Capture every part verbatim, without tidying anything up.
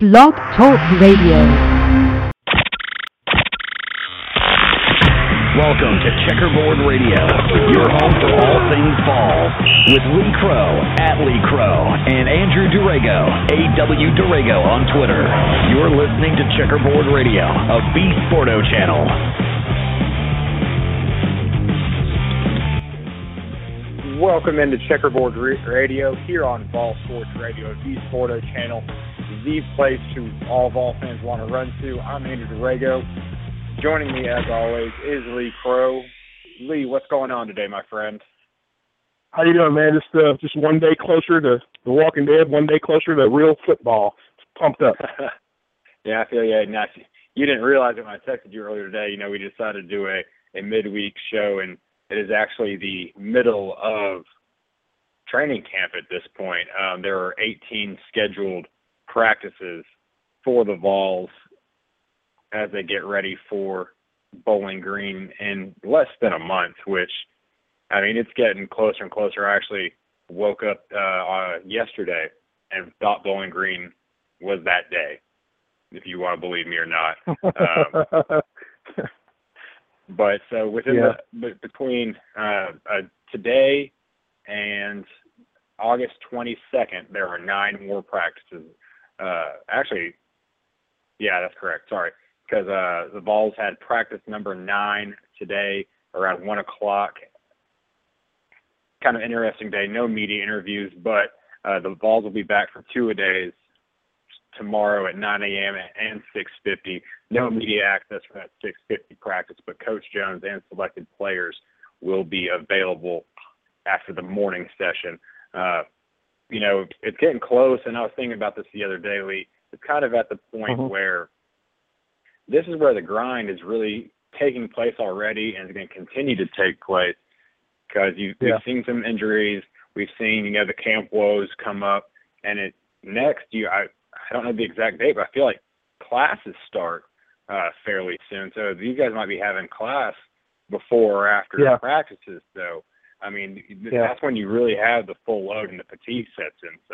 Blog Talk Radio. Welcome to Checkerboard Radio, your home for all things Vols, with Lee Crow at Lee Crow and Andrew Durego, A W Durego on Twitter. You're listening to Checkerboard Radio, a B Sporto channel. Welcome into Checkerboard Radio here on Vol Sports Radio, the Sporto channel, the place to all Vol fans want to run to. I'm Andrew Durego. Joining me, as always, is Lee Crow. Lee, what's going on today, my friend? How you doing, man? Just uh, just one day closer to The Walking Dead, one day closer to real football. Pumped up. Yeah, I feel you. Now, you didn't realize it when I texted you earlier today. You know, we decided to do a, a midweek show, and it is actually the middle of training camp at this point. Um, there are eighteen scheduled practices for the Vols as they get ready for Bowling Green in less than a month, which, I mean, it's getting closer and closer. I actually woke up uh, uh, yesterday and thought Bowling Green was that day, if you want to believe me or not. Um, but so within yeah. the, between uh, uh, today and August twenty-second, there are nine more practices. Uh, actually, yeah, that's correct. Sorry. Because uh, the Vols had practice number nine today around one o'clock. Kind of interesting day. No media interviews, but uh, the Vols will be back for two-a-days tomorrow at nine a.m. and six fifty. No media access for that six fifty practice, but Coach Jones and selected players will be available after the morning session. Uh, you know, it's getting close, and I was thinking about this the other day, Lee. It's kind of at the point mm-hmm. where this is where the grind is really taking place already and is going to continue to take place because you, yeah. we've seen some injuries. We've seen, you know, the camp woes come up. And it next, you I, I don't know the exact date, but I feel like classes start uh, fairly soon. So you guys might be having class before or after yeah. the practices. So, I mean, yeah. that's when you really have the full load and the fatigue sets in. So.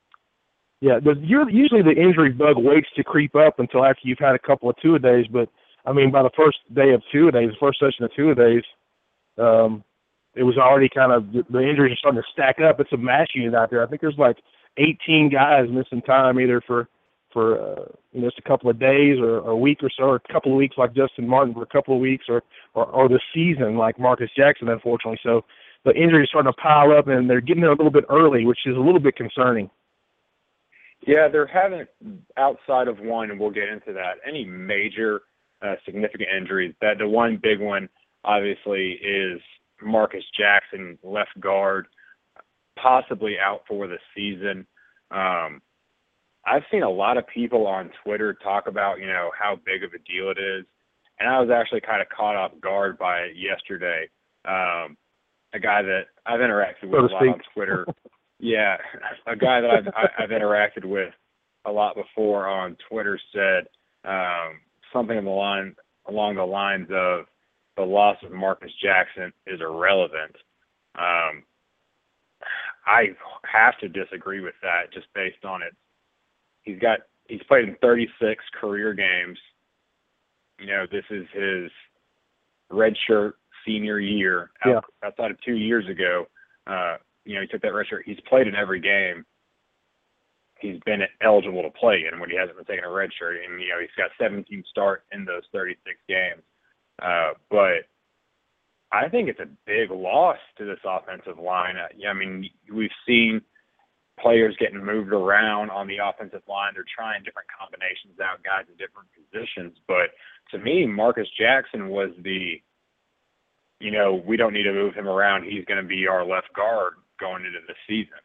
Yeah, but usually the injury bug waits to creep up until after you've had a couple of two-a-days. But, I mean, by the first day of two-a-days, the first session of two-a-days, um, it was already kind of – the injuries are starting to stack up. It's a mass unit out there. I think there's like eighteen guys missing time either for, for uh, you know, just a couple of days or, or a week or so, or a couple of weeks like Justin Martin for a couple of weeks, or, or, or the season like Marcus Jackson, unfortunately. So the injuries are starting to pile up, and they're getting there a little bit early, which is a little bit concerning. Yeah, there haven't, outside of one, and we'll get into that, any major uh, significant injuries. That the one big one, obviously, is Marcus Jackson, left guard, possibly out for the season. Um, I've seen a lot of people on Twitter talk about, you know, how big of a deal it is, and I was actually kind of caught off guard by it yesterday. Um, a guy that I've interacted with so a lot on Twitter. Yeah, a guy that I've, I've interacted with a lot before on Twitter said um, something in the line, along the lines of the loss of Marcus Jackson is irrelevant. Um, I have to disagree with that just based on it. He's got he's played in thirty-six career games. You know, this is his redshirt senior year out, yeah. outside of two years ago. Uh, You know, he took that red shirt. He's played in every game he's been eligible to play in when he hasn't been taking a red shirt. And, you know, he's got seventeen starts in those thirty-six games. Uh, but I think it's a big loss to this offensive line. Uh, I mean, we've seen players getting moved around on the offensive line. They're trying different combinations out, guys in different positions. But to me, Marcus Jackson was the, you know, we don't need to move him around. He's going to be our left guard going into the season.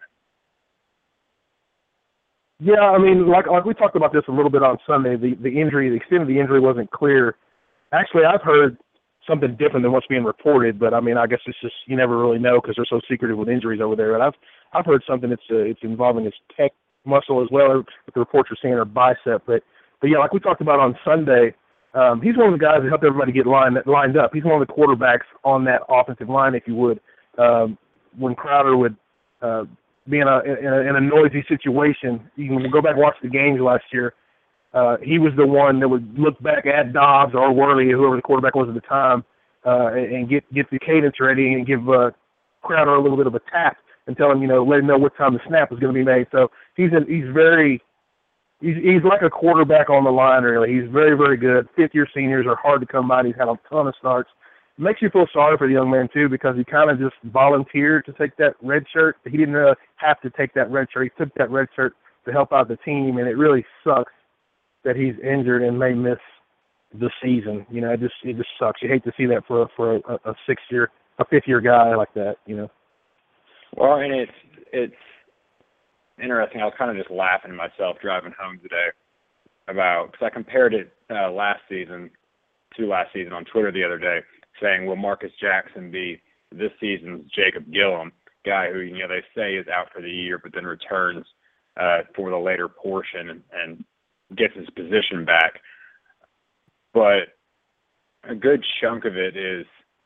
Yeah, I mean, like, like we talked about this a little bit on Sunday, the, the injury, the extent of the injury wasn't clear. Actually, I've heard something different than what's being reported, but, I mean, I guess it's just you never really know because they're so secretive with injuries over there. But I've I've heard something that's uh, it's involving his pec muscle as well, what the reports are saying, or bicep. But, but yeah, like we talked about on Sunday, um, he's one of the guys that helped everybody get lined, lined up. He's one of the quarterbacks on that offensive line, if you would. Um, when Crowder would uh, be in a, in a in a noisy situation, you can go back and watch the games last year. uh, he was the one that would look back at Dobbs or Worley, whoever the quarterback was at the time, uh, and, and get get the cadence ready and give uh, Crowder a little bit of a tap and tell him, you know, let him know what time the snap is going to be made. So he's a, he's very he's he's like a quarterback on the line, really. He's very, very good. Fifth-year seniors are hard to come by. He's had a ton of starts. It makes you feel sorry for the young man, too, because he kind of just volunteered to take that red shirt. He didn't uh, have to take that red shirt. He took that red shirt to help out the team, and it really sucks that he's injured and may miss the season. You know, it just it just sucks. You hate to see that for for a, a six-year, a fifth-year guy like that, you know. Well, and it's it's interesting. I was kind of just laughing to myself driving home today about, because I compared it uh, last season to last season on Twitter the other day, saying, will Marcus Jackson be this season's Jacob Gillum, guy who, you know, they say is out for the year but then returns uh, for the later portion and, and gets his position back. But a good chunk of it is,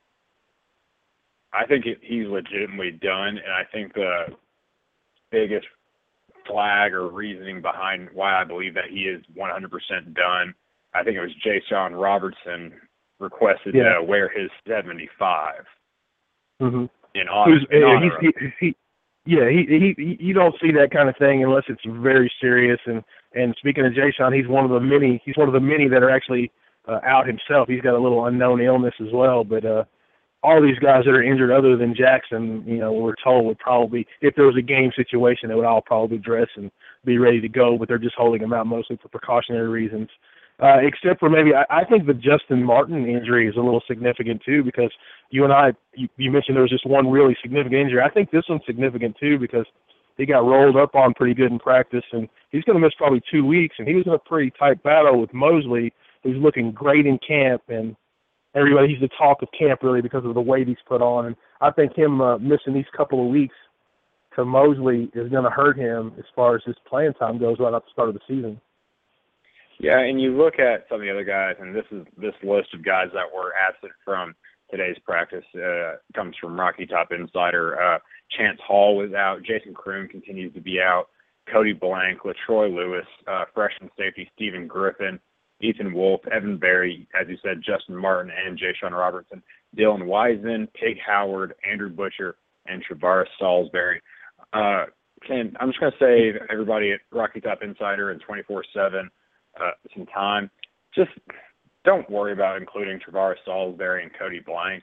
I think it, he's legitimately done, and I think the biggest flag or reasoning behind why I believe that he is one hundred percent done, I think it was Ja'Shawn Robertson requested yeah. to wear his seventy-five mm-hmm. in honor, Who's, in uh, honor he's, he, he, yeah, he, he, you don't see that kind of thing unless it's very serious. And, and speaking of Ja'Shawn, he's one of the many. He's one of the many that are actually uh, out himself. He's got a little unknown illness as well. But uh, all these guys that are injured, other than Jackson, you know, we're told would probably, if there was a game situation, they would all probably dress and be ready to go. But they're just holding them out mostly for precautionary reasons. Uh, except for maybe, I, I think the Justin Martin injury is a little significant too, because you and I, you, you mentioned there was just one really significant injury. I think this one's significant too, because he got rolled up on pretty good in practice, and he's going to miss probably two weeks. And he was in a pretty tight battle with Mosley, who's looking great in camp, and everybody, he's the talk of camp really because of the weight he's put on. And I think him uh, missing these couple of weeks to Mosley is going to hurt him as far as his playing time goes right at the start of the season. Yeah, and you look at some of the other guys, and this is this list of guys that were absent from today's practice uh, comes from Rocky Top Insider. Uh, Chance Hall was out. Jason Kroon continues to be out. Cody Blank, LaTroy Lewis, uh, freshman safety Stephen Griffin, Ethan Wolf, Evan Berry, as you said, Justin Martin, and Ja'Shawn Robertson, Dylan Wiseman, Pig Howard, Andrew Butcher, and Travaris Salisbury. Uh, Ken, I'm just going to save everybody at Rocky Top Insider and twenty-four seven Uh, some time. Just don't worry about including Travaris Salisbury and Cody Blank.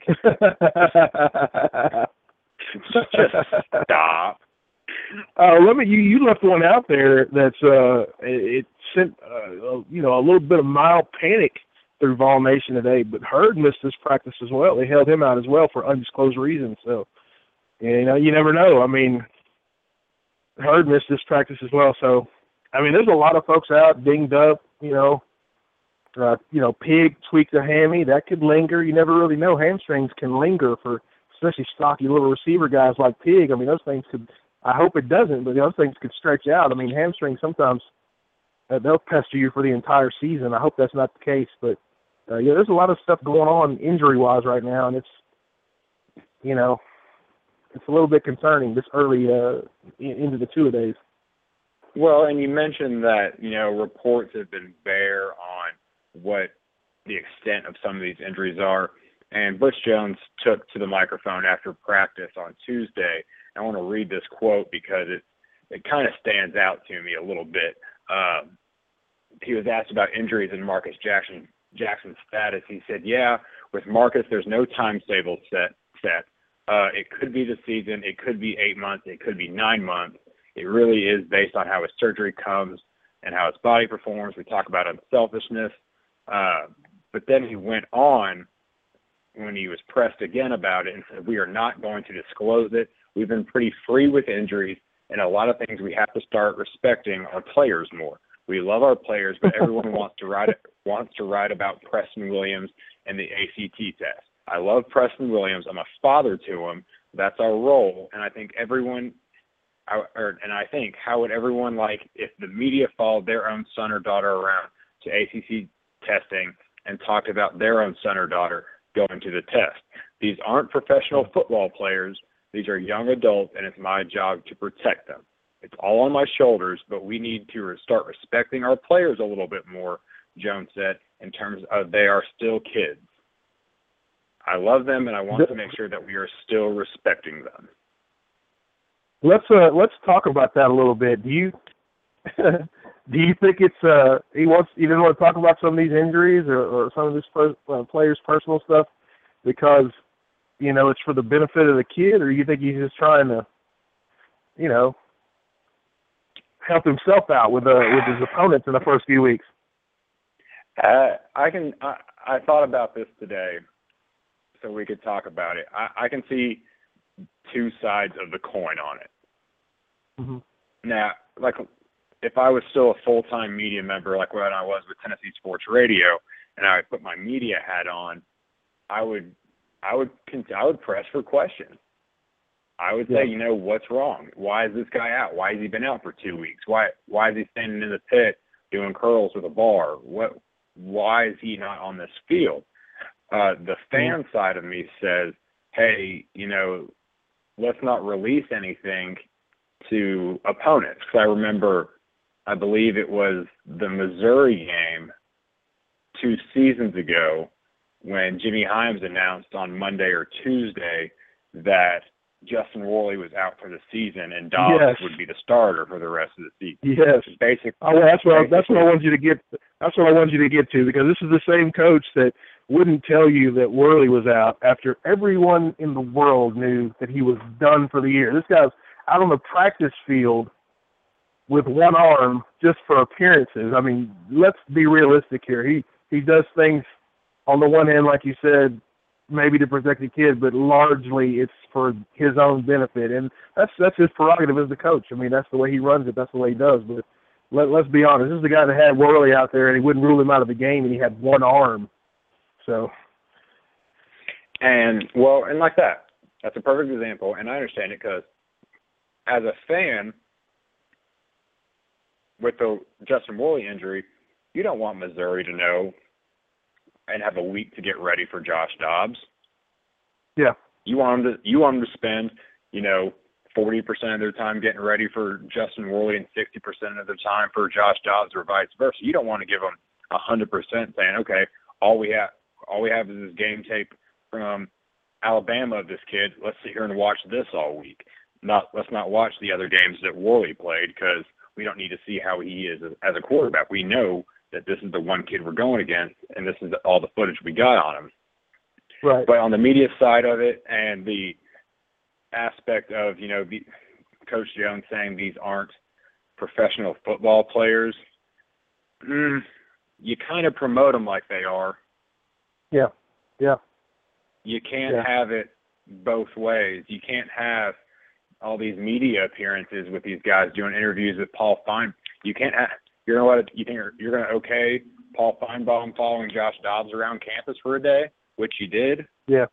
Just stop. Uh, let me. You, you left one out there that's uh, it, it sent uh, you know a little bit of mild panic through Vol Nation today. But Hurd missed this practice as well. They held him out as well for undisclosed reasons. So you know you never know. I mean, Hurd missed this practice as well. So. I mean, there's a lot of folks out dinged up, you know. Uh, you know, Pig tweaked a hammy. That could linger. You never really know. Hamstrings can linger for especially stocky little receiver guys like Pig. I mean, those things could – I hope it doesn't, but those things could stretch out. I mean, hamstrings sometimes uh, they'll pester you for the entire season. I hope that's not the case. But, uh, yeah, there's a lot of stuff going on injury-wise right now, and it's, you know, it's a little bit concerning this early uh, into the two-a-days. Well, and you mentioned that, you know, reports have been bare on what the extent of some of these injuries are. And Butch Jones took to the microphone after practice on Tuesday. I want to read this quote because it, it kind of stands out to me a little bit. Um, he was asked about injuries and Marcus Jackson, Jackson's status. He said, yeah, with Marcus, there's no timetable set. set. Uh, it could be the season. It could be eight months. It could be nine months. It really is based on how his surgery comes and how his body performs. We talk about unselfishness. Uh, but then he went on when he was pressed again about it and said, we are not going to disclose it. We've been pretty free with injuries, and a lot of things we have to start respecting our players more. We love our players, but everyone wants to write wants to write about Preston Williams and the A C T test. I love Preston Williams. I'm a father to him. That's our role, and I think everyone – I, or, and I think, how would everyone like if the media followed their own son or daughter around to A C C testing and talked about their own son or daughter going to the test? These aren't professional football players. These are young adults, and it's my job to protect them. It's all on my shoulders, but we need to start respecting our players a little bit more, Jones said, in terms of they are still kids. I love them, and I want to make sure that we are still respecting them. Let's uh, let's talk about that a little bit. Do you do you think it's uh, he wants he didn't want to talk about some of these injuries or, or some of this per, uh, players' personal stuff because you know it's for the benefit of the kid, or you think he's just trying to you know help himself out with uh, with his opponents in the first few weeks? Uh, I can. I, I thought about this today, so we could talk about it. I, I can see two sides of the coin on it. Mm-hmm. Now, like, if I was still a full-time media member, like when I was with Tennessee Sports Radio, and I would put my media hat on, I would, I would, I would press for questions. I would say, yeah. you know, what's wrong? Why is this guy out? Why has he been out for two weeks? Why, why is he standing in the pit doing curls with a bar? What? Why is he not on this field? Uh, the fan mm-hmm. side of me says, hey, you know, let's not release anything to opponents. Because I remember, I believe it was the Missouri game two seasons ago when Jimmy Hyams announced on Monday or Tuesday that Justin Worley was out for the season and Dobbs yes. would be the starter for the rest of the season. Yes, basic. Oh, well, that's what I, that's what I wanted you to get. That's what I wanted you to get to because this is the same coach that wouldn't tell you that Worley was out after everyone in the world knew that he was done for the year. This guy's out on the practice field with one arm just for appearances. I mean, let's be realistic here. He he does things on the one hand, like you said, maybe to protect the kid, but largely it's for his own benefit. And that's that's his prerogative as the coach. I mean, that's the way he runs it. That's the way he does. But let, let's be honest. This is the guy that had Worley out there, and he wouldn't rule him out of the game, and he had one arm. So. And, well, and like that. That's a perfect example, and I understand it because as a fan, with the Justin Worley injury, you don't want Missouri to know and have a week to get ready for Josh Dobbs. Yeah. You want them to you want them to spend, you know, forty percent of their time getting ready for Justin Worley and sixty percent of their time for Josh Dobbs or vice versa. You don't want to give them one hundred percent saying, okay, all we have all we have is this game tape from Alabama of this kid. Let's sit here and watch this all week. Not let's not watch the other games that Worley played because we don't need to see how he is as a quarterback. We know that this is the one kid we're going against, and this is all the footage we got on him. Right. But on the media side of it and the aspect of, you know, the, Coach Jones saying these aren't professional football players, mm, you kind of promote them like they are. Yeah, yeah. You can't yeah. have it both ways. You can't have all these media appearances with these guys doing interviews with Paul Fein. You can't have – you're going to let it, you think you're, you're going to okay Paul Feinbaum following Josh Dobbs around campus for a day, which you did. Yeah.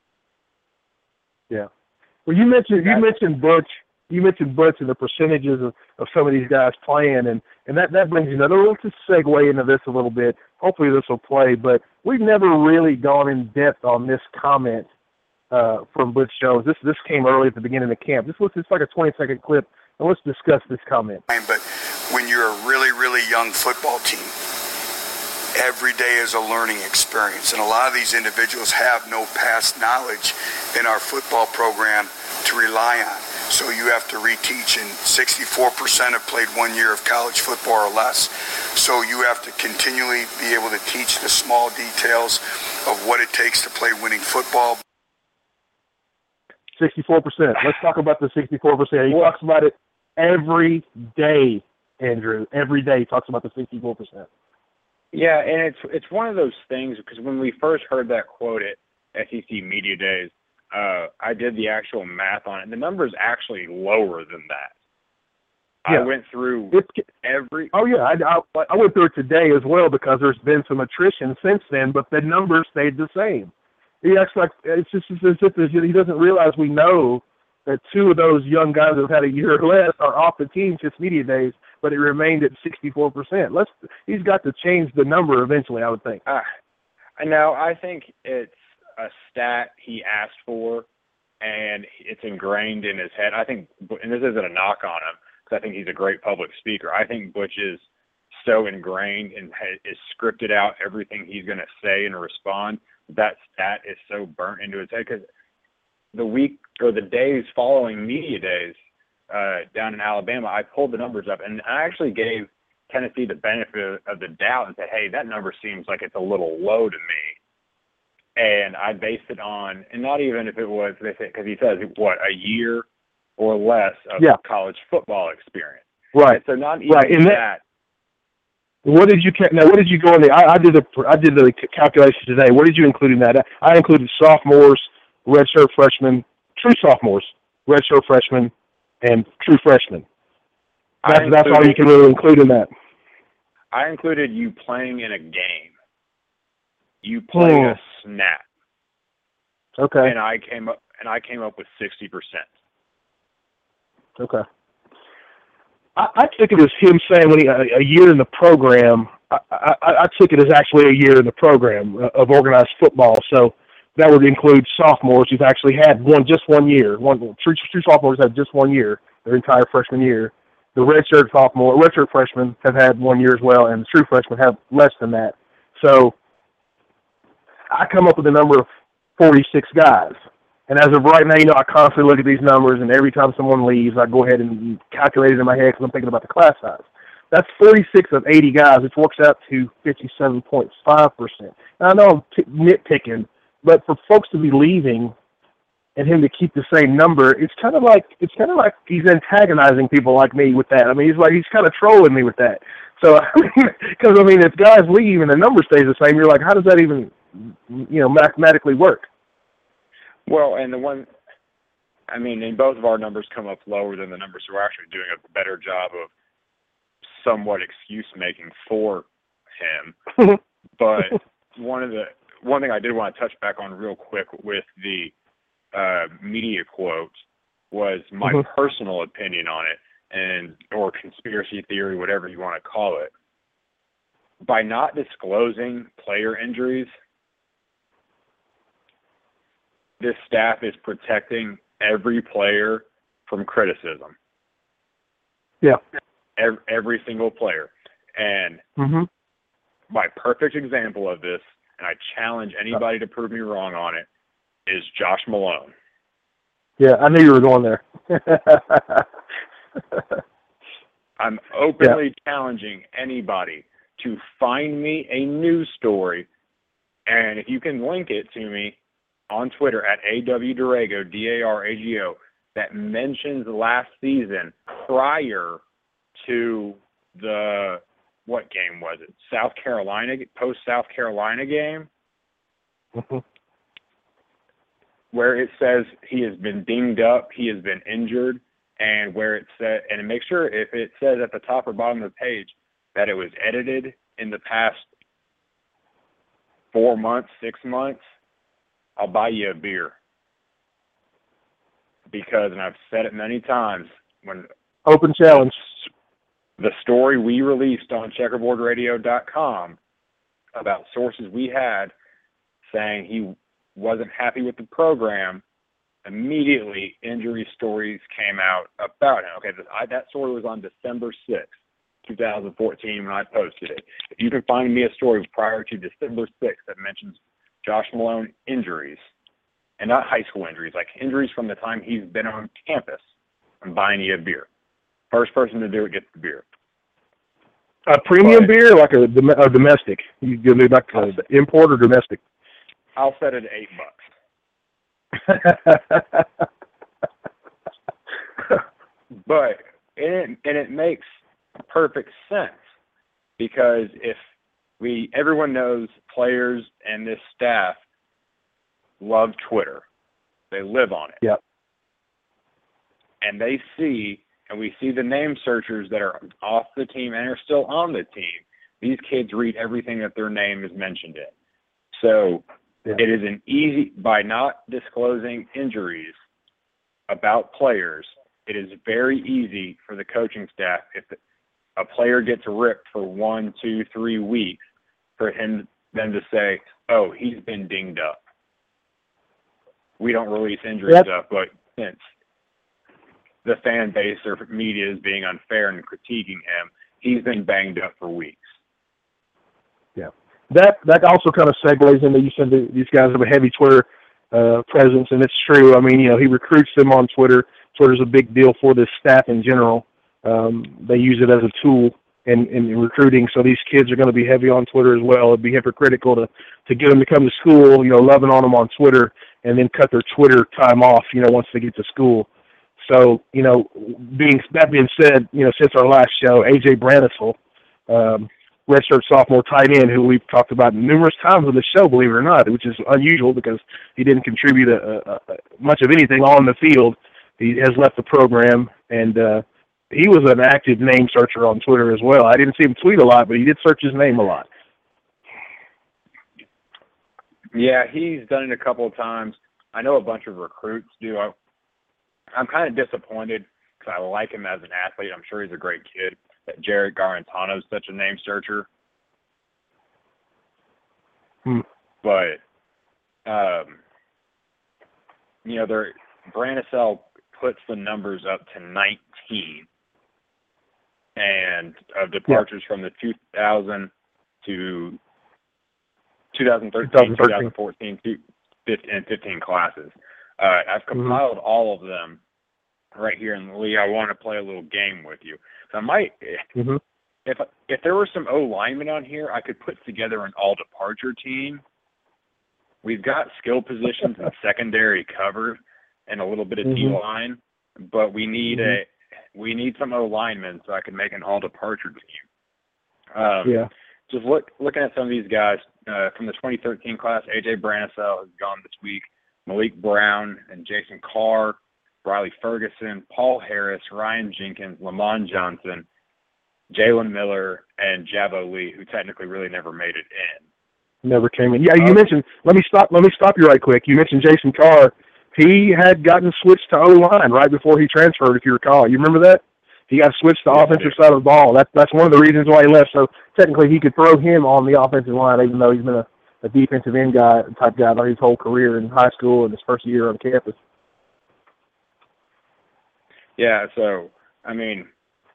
Yeah. Well, you mentioned you mentioned Butch. You mentioned Butch and the percentages of, of some of these guys playing, and, and that, that brings you another. Let's just segue into this a little bit. Hopefully this will play, but we've never really gone in depth on this comment uh, from Butch Jones. This this came early at the beginning of camp. This was it's like a twenty second clip, and let's discuss this comment. But when you're a really really young football team, every day is a learning experience, and a lot of these individuals have no past knowledge in our football program to rely on. So you have to reteach, and sixty-four percent have played one year of college football or less. So you have to continually be able to teach the small details of what it takes to play winning football. sixty-four percent. Let's talk about the sixty-four percent. He what? talks about it every day, Andrew. Every day he talks about the sixty-four percent. Yeah, and it's it's one of those things because when we first heard that quote at S E C Media Days, uh, I did the actual math on it, and the number is actually lower than that. Yeah. I went through it's, every... Oh, yeah, I, I, I went through it today as well because there's been some attrition since then, but the numbers stayed the same. He acts like it's just as if he doesn't realize we know that two of those young guys that have had a year or less are off the team since Media Days, but it remained at sixty-four percent. Let's, he's got to change the number eventually, I would think. Uh, no, I think it's a stat he asked for, and it's ingrained in his head. I think, and this isn't a knock on him, because I think he's a great public speaker. I think Butch is so ingrained and ha- is scripted out everything he's going to say and respond. That stat is so burnt into his head, because the week or the days following media days uh, down in Alabama, I pulled the numbers up, and I actually gave Tennessee the benefit of the doubt and said, hey, that number seems like it's a little low to me. And I based it on, and not even if it was, because he says, what, a year or less of yeah. college football experience. Right. And so not even right. And that. What did you now? What did you go in the? I, I did the I did the calculation today. What did you include in that? I included sophomores, redshirt freshmen, true sophomores, redshirt freshmen, and true freshmen. That's included, that's all you can really include in that. I included you playing in a game. You playing hmm. a snap. Okay. And I came up and I came up with sixty percent. Okay. I, I took it as him saying when he, a, a year in the program. I, I, I took it as actually a year in the program of organized football. So that would include sophomores who've actually had one just one year. One true, true sophomores have just one year, their entire freshman year. The redshirt sophomore, redshirt freshmen have had one year as well, and the true freshmen have less than that. So I come up with a number of forty-six guys. And as of right now, you know, I constantly look at these numbers, and every time someone leaves, I go ahead and calculate it in my head because I'm thinking about the class size. That's forty-six of eighty guys, which works out to fifty-seven point five percent. Now, I know I'm t- nitpicking, but for folks to be leaving and him to keep the same number, it's kind of like it's kind of like he's antagonizing people like me with that. I mean, he's like he's kind of trolling me with that. So, because I mean, if guys leave and the number stays the same, you're like, how does that even, you know, mathematically work? Well, and the one, I mean, and both of our numbers come up lower than the numbers, so we're actually doing a better job of somewhat excuse making for him. But one of the one thing I did want to touch back on real quick with the uh, media quote was my mm-hmm. personal opinion on it, and or conspiracy theory, whatever you want to call it. By not disclosing player injuries, this staff is protecting every player from criticism. Yeah. Every, every single player. And mm-hmm. my perfect example of this, and I challenge anybody to prove me wrong on it, is Josh Malone. Yeah, I knew you were going there. I'm openly yeah. challenging anybody to find me a news story, and if you can link it to me on Twitter at A W Darago, D A R A G O, that mentions last season prior to the, what game was it? South Carolina, post-South Carolina game, mm-hmm. where it says he has been dinged up, he has been injured, and where it said, and make sure if it says at the top or bottom of the page that it was edited in the past four months, six months, I'll buy you a beer. Because, and I've said it many times, when open challenge, the story we released on checkerboard radio dot com about sources we had saying he wasn't happy with the program, immediately injury stories came out about him. Okay, I, that story was on December sixth, twenty fourteen when I posted it. If you can find me a story prior to December sixth that mentions Josh Malone injuries, and not high school injuries, like injuries from the time he's been on campus, I'm buying you a beer. First person to do it gets the beer. A premium but, beer, like a, a domestic? You give me like a import or domestic? I'll set it at eight bucks. But and it, and it makes perfect sense, because if we everyone knows players and this staff love Twitter. They live on it. Yep. And they see, and we see the name searchers that are off the team and are still on the team. These kids read everything that their name is mentioned in. So yeah. It is an easy, by not disclosing injuries about players, it is very easy for the coaching staff, if a player gets ripped for one, two, three weeks, for him then to say, oh, he's been dinged up. We don't release injury yep. stuff, but since the fan base or media is being unfair and critiquing him. He's been banged up for weeks. Yeah, that that also kind of segues into, you said that these guys have a heavy Twitter uh, presence, and it's true. I mean, you know, he recruits them on Twitter. Twitter's a big deal for this staff in general. Um, they use it as a tool in, in recruiting, so these kids are going to be heavy on Twitter as well. It'd be hypocritical to, to get them to come to school, you know, loving on them on Twitter, and then cut their Twitter time off, you know, once they get to school. So, you know, being that being said, you know, since our last show, A J Branisel, um, redshirt sophomore tight end, who we've talked about numerous times on the show, believe it or not, which is unusual because he didn't contribute a, a, a, much of anything on the field. He has left the program, and uh, he was an active name searcher on Twitter as well. I didn't see him tweet a lot, but he did search his name a lot. Yeah, he's done it a couple of times. I know a bunch of recruits do. I, I'm kind of disappointed because I like him as an athlete. I'm sure he's a great kid. That Jared Garantano is such a name searcher. Hmm. But, um, you know, they're, Branisel puts the numbers up to nineteen, and of departures yeah. from the two thousand to twenty thirteen, twenty fourteen, and fifteen classes. Uh, I've compiled mm-hmm. all of them right here in the league. I want to play a little game with you. So I might, mm-hmm. if if there were some O linemen on here, I could put together an all departure team. We've got skill positions and secondary covered, and a little bit of mm-hmm. D line, but we need mm-hmm. a we need some O linemen so I can make an all departure team. Um, yeah. Just look looking at some of these guys uh, from the twenty thirteen class. A J Branisel has gone this week. Malik Brown and Jason Carr, Riley Ferguson, Paul Harris, Ryan Jenkins, Lamont Johnson, Jalen Miller, and Javo Lee, who technically really never made it in. Never came in. Yeah, you um, mentioned. Let me stop. Let me stop you right quick. You mentioned Jason Carr. He had gotten switched to O-line right before he transferred, if you recall. You remember that? He got switched to the yeah, offensive side of the ball. That's that's one of the reasons why he left. So technically, he could throw him on the offensive line, even though he's been a, a defensive end guy type guy his whole career in high school and his first year on campus. Yeah. So I mean,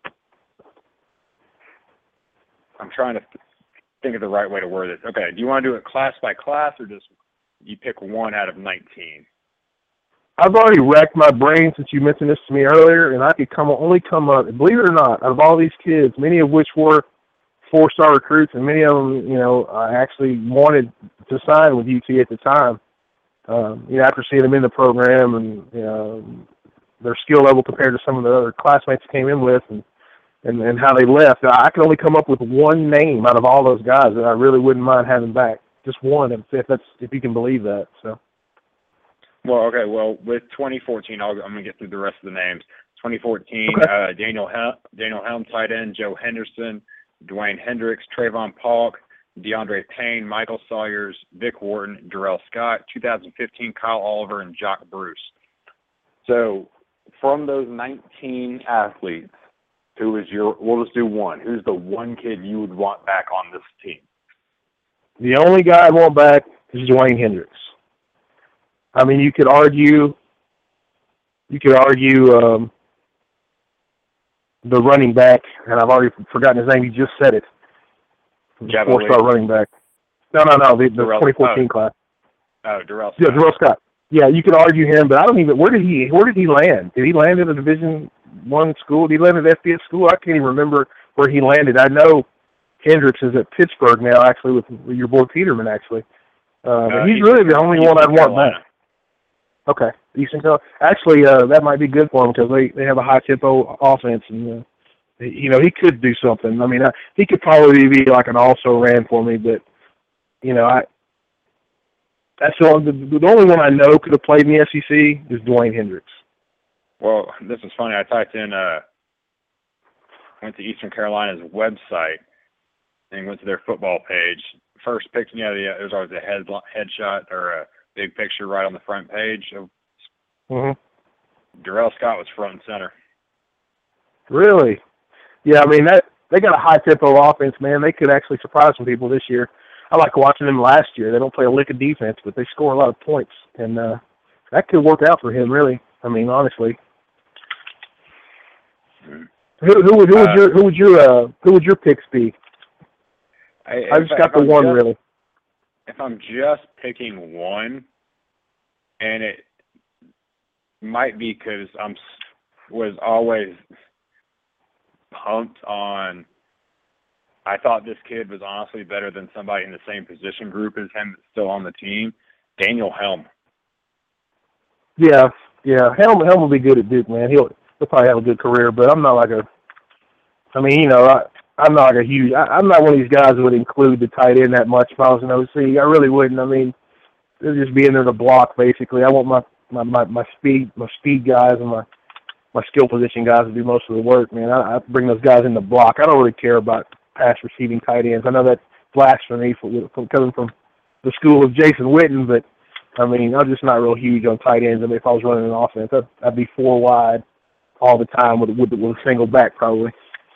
I'm trying to think of the right way to word this. Okay. Do you want to do it class by class, or just you pick one out of nineteen? I've already racked my brain since you mentioned this to me earlier, and I could come only come up, believe it or not, out of all these kids, many of which were four-star recruits, and many of them, you know, I actually wanted to sign with U T at the time. Um, you know, after seeing them in the program and, you know, their skill level compared to some of the other classmates came in with, and, and, and how they left, I could only come up with one name out of all those guys that I really wouldn't mind having back. Just one, if that's if you can believe that. So. Well, okay. Well, with twenty fourteen, I'll, I'm going to get through the rest of the names. twenty fourteen, okay. uh, Daniel Helm, Daniel Helm, tight end, Joe Henderson, Dwayne Hendricks, Trayvon Polk, DeAndre Payne, Michael Sawyers, Vic Wharton, Darrell Scott. two thousand fifteen, Kyle Oliver, and Jock Bruce. So, from those nineteen athletes, who is your? We'll just do one. Who's the one kid you would want back on this team? The only guy I want back is Dwayne Hendricks. I mean, you could argue, you could argue um, the running back, and I've already forgotten his name. You just said it. Four-star running back. No, no, no, the, the twenty fourteen oh. class. Oh, Darrell Scott. Yeah, Darrell Scott. Yeah, you could argue him, but I don't even. Where did he? Where did he land? Did he land at a Division One school? Did he land at F B S school? I can't even remember where he landed. I know Hendricks is at Pittsburgh now, actually, with, with your boy Peterman, actually. Uh, but uh, he's, he's really the only one I'd want back. Okay, Eastern Carolina. Actually, uh, that might be good for him because they, they have a high tempo offense, and uh, you know he could do something. I mean, I, he could probably be like an also ran for me, but you know, I that's the only, the, the only one I know could have played in the S E C is Dwayne Hendricks. Well, this is funny. I typed in, uh, went to Eastern Carolina's website and went to their football page. First picture, you know, the, there's always a head headshot or a big picture right on the front page. Of mm-hmm. Darrell Scott was front and center. Really? Yeah, I mean, that they got a high-tempo offense, man. They could actually surprise some people this year. I like watching them last year. They don't play a lick of defense, but they score a lot of points, and uh, that could work out for him, really. I mean, honestly. Who, who, would- who would Uh, your who would your uh, who would your picks be? I, I just got the I'm one just, really. If I'm just picking one, and it might be because I'm was always pumped on. I thought this kid was honestly better than somebody in the same position group as him that's still on the team. Daniel Helm. Yeah, yeah. Helm Helm will be good at Duke, man. He'll he'll probably have a good career, but I'm not like a. I mean, you know, I, I'm not like a huge. I, I'm not one of these guys who would include the tight end that much if I was an O C. I really wouldn't. I mean, they'll just be in there to block basically. I want my my my, my speed my speed guys and my my skill position guys to do most of the work, man. I, I bring those guys in the block. I don't really care about pass receiving tight ends. I know that's blasphemy for, for coming from the school of Jason Witten, but I mean, I'm just not real huge on tight ends. I mean, if I was running an offense, I'd, I'd be four wide all the time with, with, with a single back probably.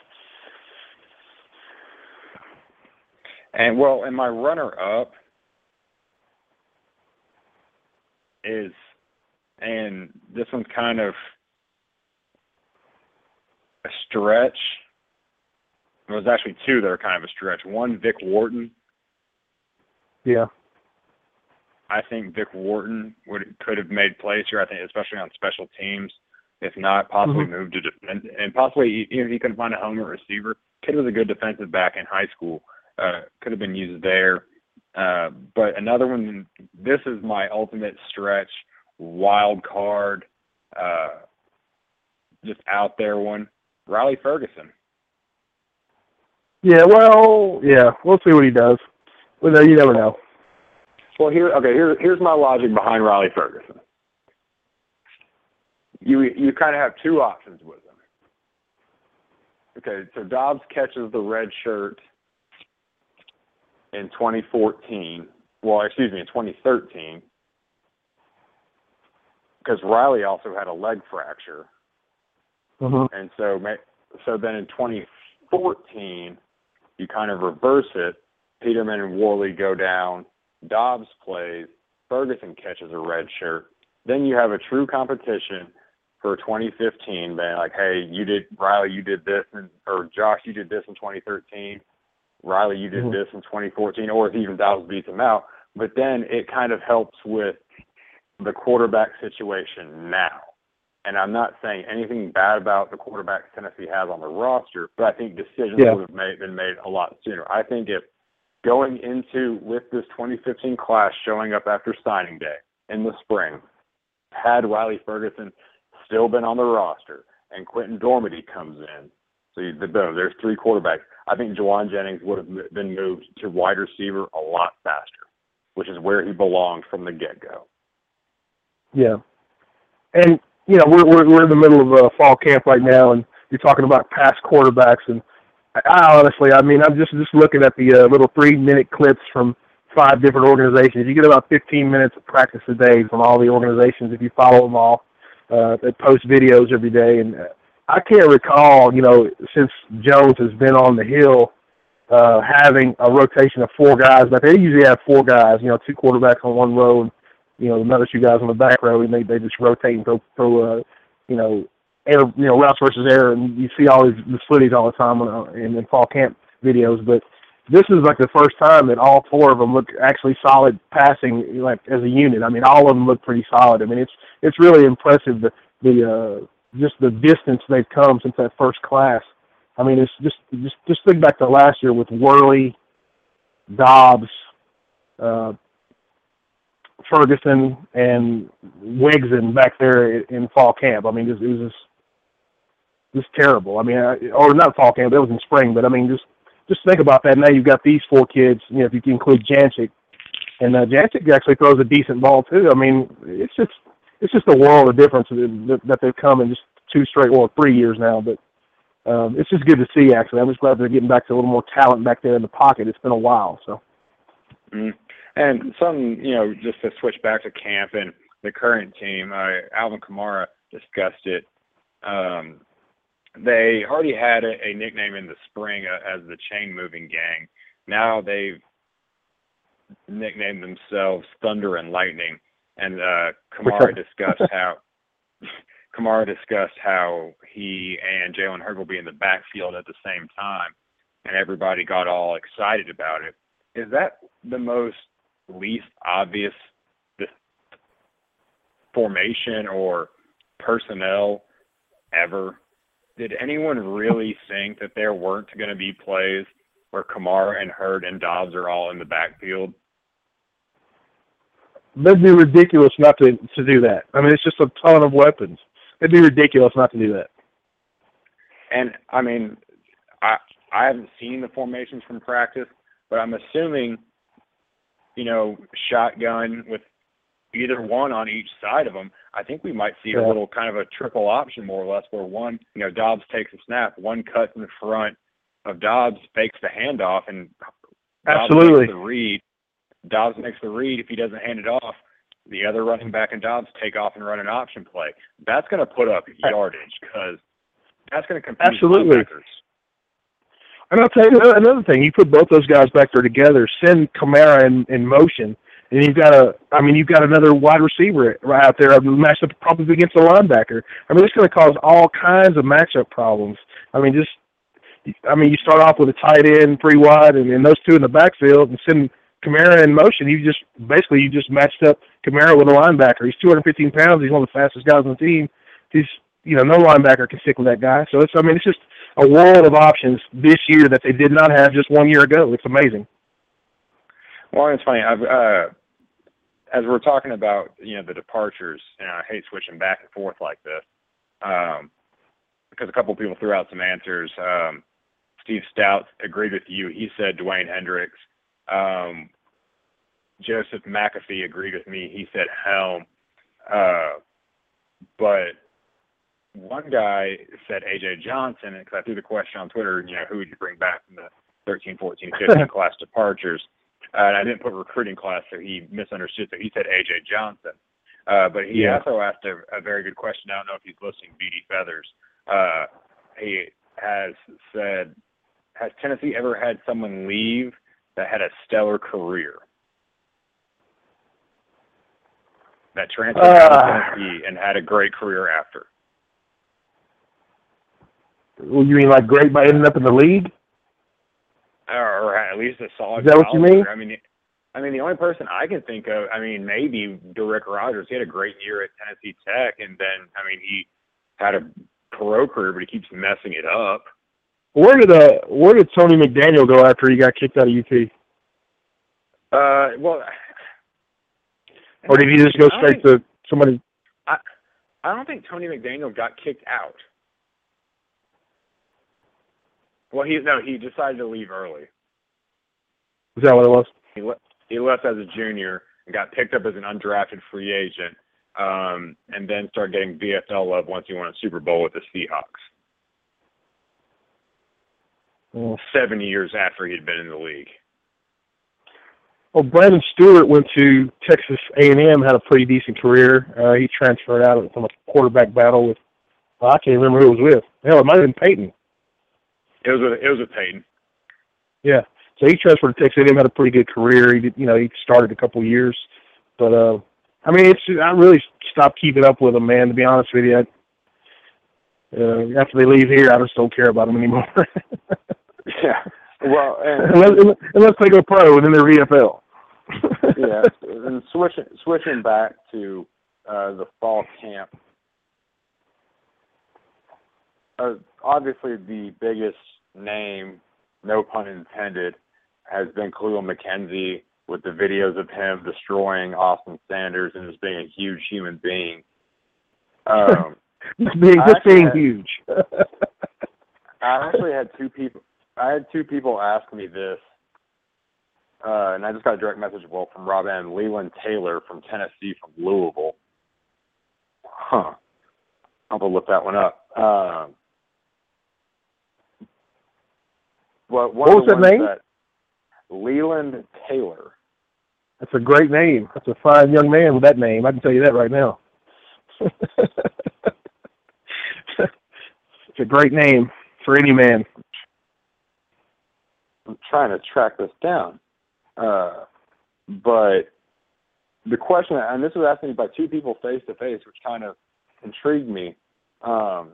And well, and my runner-up is, and this one's kind of a stretch. There was actually two that are kind of a stretch. One, Vic Wharton. Yeah. I think Vic Wharton would could have made plays here. I think, especially on special teams. If not, possibly Mm-hmm. moved to defense, and possibly even if he could find a home at receiver. Kid was a good defensive back in high school. Uh, could have been used there. Uh, but another one. This is my ultimate stretch, wild card, uh, just out there one. Riley Ferguson. Yeah, well, yeah, we'll see what he does. Well, you never know. Well, here, okay, here, here's my logic behind Riley Ferguson. You you kind of have two options with him. Okay, so Dobbs catches the red shirt in twenty fourteen. Well, excuse me, in twenty thirteen, because Riley also had a leg fracture, Mm-hmm. and so so then in twenty fourteen, you kind of reverse it. Peterman and Worley go down. Dobbs plays. Ferguson catches a red shirt. Then you have a true competition for twenty fifteen, man. Like, hey, you did Riley, you did this, and or Josh, you did this in twenty thirteen. Riley, you did Mm-hmm. this in twenty fourteen, or if even Dobbs beats him out. But then it kind of helps with the quarterback situation now. And I'm not saying anything bad about the quarterbacks Tennessee has on the roster, but I think decisions Yeah. would have made, been made a lot sooner. I think if going into with this twenty fifteen class showing up after signing day in the spring, had Riley Ferguson still been on the roster and Quentin Dormady comes in, so you, the, boom, there's three quarterbacks. I think Jawan Jennings would have been moved to wide receiver a lot faster, which is where he belonged from the get-go. Yeah. And, you know, we're, we're, we're in the middle of uh, fall camp right now, and you're talking about past quarterbacks. And I, I honestly, I mean, I'm just, just looking at the uh, little three-minute clips from five different organizations. You get about fifteen minutes of practice a day from all the organizations if you follow them all. Uh, they post videos every day. And I can't recall, you know, since Jones has been on the hill, uh, having a rotation of four guys. But they usually have four guys, you know, two quarterbacks on one row and, you know, another two guys on the back row, and they, they just rotate and throw, throw uh, you know, air, you know, routes versus air, and you see all these the footage all the time on, in, in fall camp videos. But this is like the first time that all four of them look actually solid passing, like as a unit. I mean, all of them look pretty solid. I mean, it's it's really impressive the the uh, just the distance they've come since that first class. I mean, it's just just just think back to last year with Worley, Dobbs, uh, Ferguson, and Wigson back there in fall camp. I mean, it was just just terrible. I mean, or not fall camp, it was in spring, but I mean, just just think about that. Now you've got these four kids, you know, if you can include Jancic, and uh, Jancic actually throws a decent ball too. I mean, it's just it's just a world of difference that, that they've come in just two straight, well, three years now. But um, it's just good to see. Actually, I'm just glad they're getting back to a little more talent back there in the pocket. It's been a while, so. Mm. And some, you know, just to switch back to camp and the current team, uh, Alvin Kamara discussed it. Um, they already had a, a nickname in the spring uh, as the Chain Moving Gang. Now they've nicknamed themselves Thunder and Lightning. And uh, Kamara discussed how Kamara discussed how he and Jalen Hurd will be in the backfield at the same time, and everybody got all excited about it. Is that the most least obvious formation or personnel ever? Did anyone really think that there weren't going to be plays where Kamara and Hurd and Dobbs are all in the backfield? It'd be ridiculous not to to do that. I mean, it's just a ton of weapons. It'd be ridiculous not to do that. And, I mean, I I haven't seen the formations from practice, but I'm assuming, you know, shotgun with either one on each side of them, I think we might see yeah. a little kind of a triple option more or less where one, you know, Dobbs takes a snap, one cuts in front of Dobbs, fakes the handoff, and Dobbs Absolutely. makes the read. Dobbs makes the read. If he doesn't hand it off, the other running back and Dobbs take off and run an option play. That's going to put up yardage because that's going to confuse Absolutely. linebackers. And I'll tell you another thing. You put both those guys back there together, send Kamara in, in motion, and you've got a, I mean, you've got another wide receiver right out there matched up probably against a linebacker. I mean, it's going to cause all kinds of matchup problems. I mean, just, I mean, you start off with a tight end, three wide, and, and those two in the backfield, and send Kamara in motion. You just basically you just matched up Kamara with a linebacker. He's two hundred fifteen pounds. He's one of the fastest guys on the team. He's, you know, no linebacker can stick with that guy. So it's, I mean, it's just a world of options this year that they did not have just one year ago. It's amazing. Well, it's funny. I've, uh, as we're talking about, you know, the departures, and I hate switching back and forth like this, um, because a couple of people threw out some answers. Um, Steve Stout agreed with you. He said Dwayne Hendricks. Um, Joseph McAfee agreed with me. He said Helm. Uh, but one guy said A J Johnson, because I threw the question on Twitter, you know, who would you bring back from the thirteen, fourteen, fifteen class departures? Uh, and I didn't put recruiting class, so he misunderstood. So he said A J Johnson. Uh, but he yeah. also asked a, a very good question. I don't know if he's listening, B D Feathers. Uh, he has said, has Tennessee ever had someone leave that had a stellar career? That transferred uh, out of Tennessee and had a great career after? Well, you mean like great by ending up in the league? Or, or at least a solid. Is that what you mean? Career. I mean, I mean, the only person I can think of, I mean, maybe Derrick Rogers. He had a great year at Tennessee Tech, and then, I mean, he had a pro career, but he keeps messing it up. Where did uh, where did Tony McDaniel go after he got kicked out of U T? Uh, well, or did he just go straight think, to somebody? I I don't think Tony McDaniel got kicked out. Well, he no, he decided to leave early. Is that what it was? He left. He left as a junior and got picked up as an undrafted free agent, um, and then started getting V F L love once he won a Super Bowl with the Seahawks. Oh. Seven years after he'd been in the league. Well, Brandon Stewart went to Texas A and M, had a pretty decent career. Uh, he transferred out from a quarterback battle with, well, I can't remember who it was with. Hell, it might have been Peyton. It was with, it was with Peyton. Yeah. So he transferred to Texas A and M, had a pretty good career. He did, you know, he started a couple of years. But, uh, I mean, it's I really stopped keeping up with him, man, to be honest with you. I, uh, after they leave here, I just don't care about them anymore. Yeah. Well, and, unless, unless they go pro and then they're V F L. Yeah. And switching switching back to uh, the fall camp, uh, obviously the biggest name, no pun intended, has been Khalil McKenzie with the videos of him destroying Austin Sanders and just being a huge human being. Um, just being, just being had, huge. I actually had two people. I had two people ask me this, uh, and I just got a direct message well from Rob M. Leland Taylor from Tennessee, from Louisville. Huh. I'll have to look that one up. Um, well, one what was that name? That, Leland Taylor. That's a great name. That's a fine young man with that name. I can tell you that right now. It's a great name for any man. I'm trying to track this down. Uh, but the question, and this was asked me by two people face-to-face, which kind of intrigued me. Um,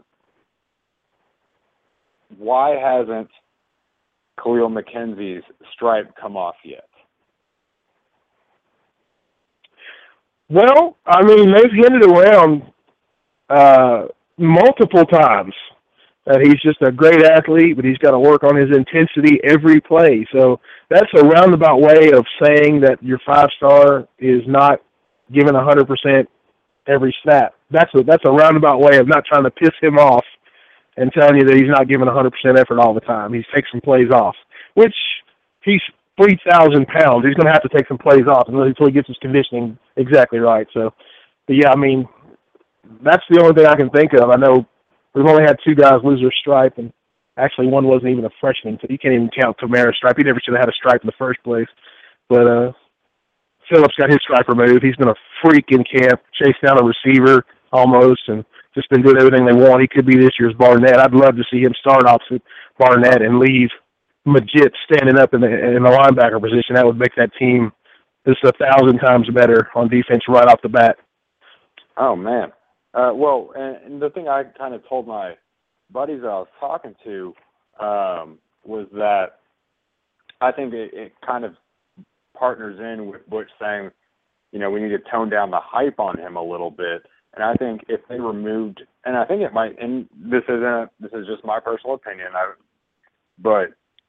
why hasn't Khalil McKenzie's stripe come off yet? Well, I mean, they've hinted around uh, multiple times that he's just a great athlete, but he's got to work on his intensity every play. So that's a roundabout way of saying that your five-star is not giving one hundred percent every snap. That's a, that's a roundabout way of not trying to piss him off and telling you that he's not giving one hundred percent effort all the time. He's taking some plays off, which he's three thousand pounds. He's going to have to take some plays off until he gets his conditioning exactly right. So, but yeah, I mean, that's the only thing I can think of. I know we've only had two guys lose their stripe, and actually one wasn't even a freshman, so you can't even count Tomara's stripe. He never should have had a stripe in the first place. But uh, Phillips got his stripe removed. He's been a freak in camp, chased down a receiver almost, and just been doing everything they want. He could be this year's Barnett. I'd love to see him start opposite Barnett and leave Majid standing up in the in the linebacker position. That would make that team just a thousand times better on defense right off the bat. Oh, man. Uh, well, and, and the thing I kind of told my buddies that I was talking to um, was that I think it, it kind of partners in with Butch saying, you know, we need to tone down the hype on him a little bit. And I think if they removed, and I think it might, and this isn't, this is just my personal opinion, I, but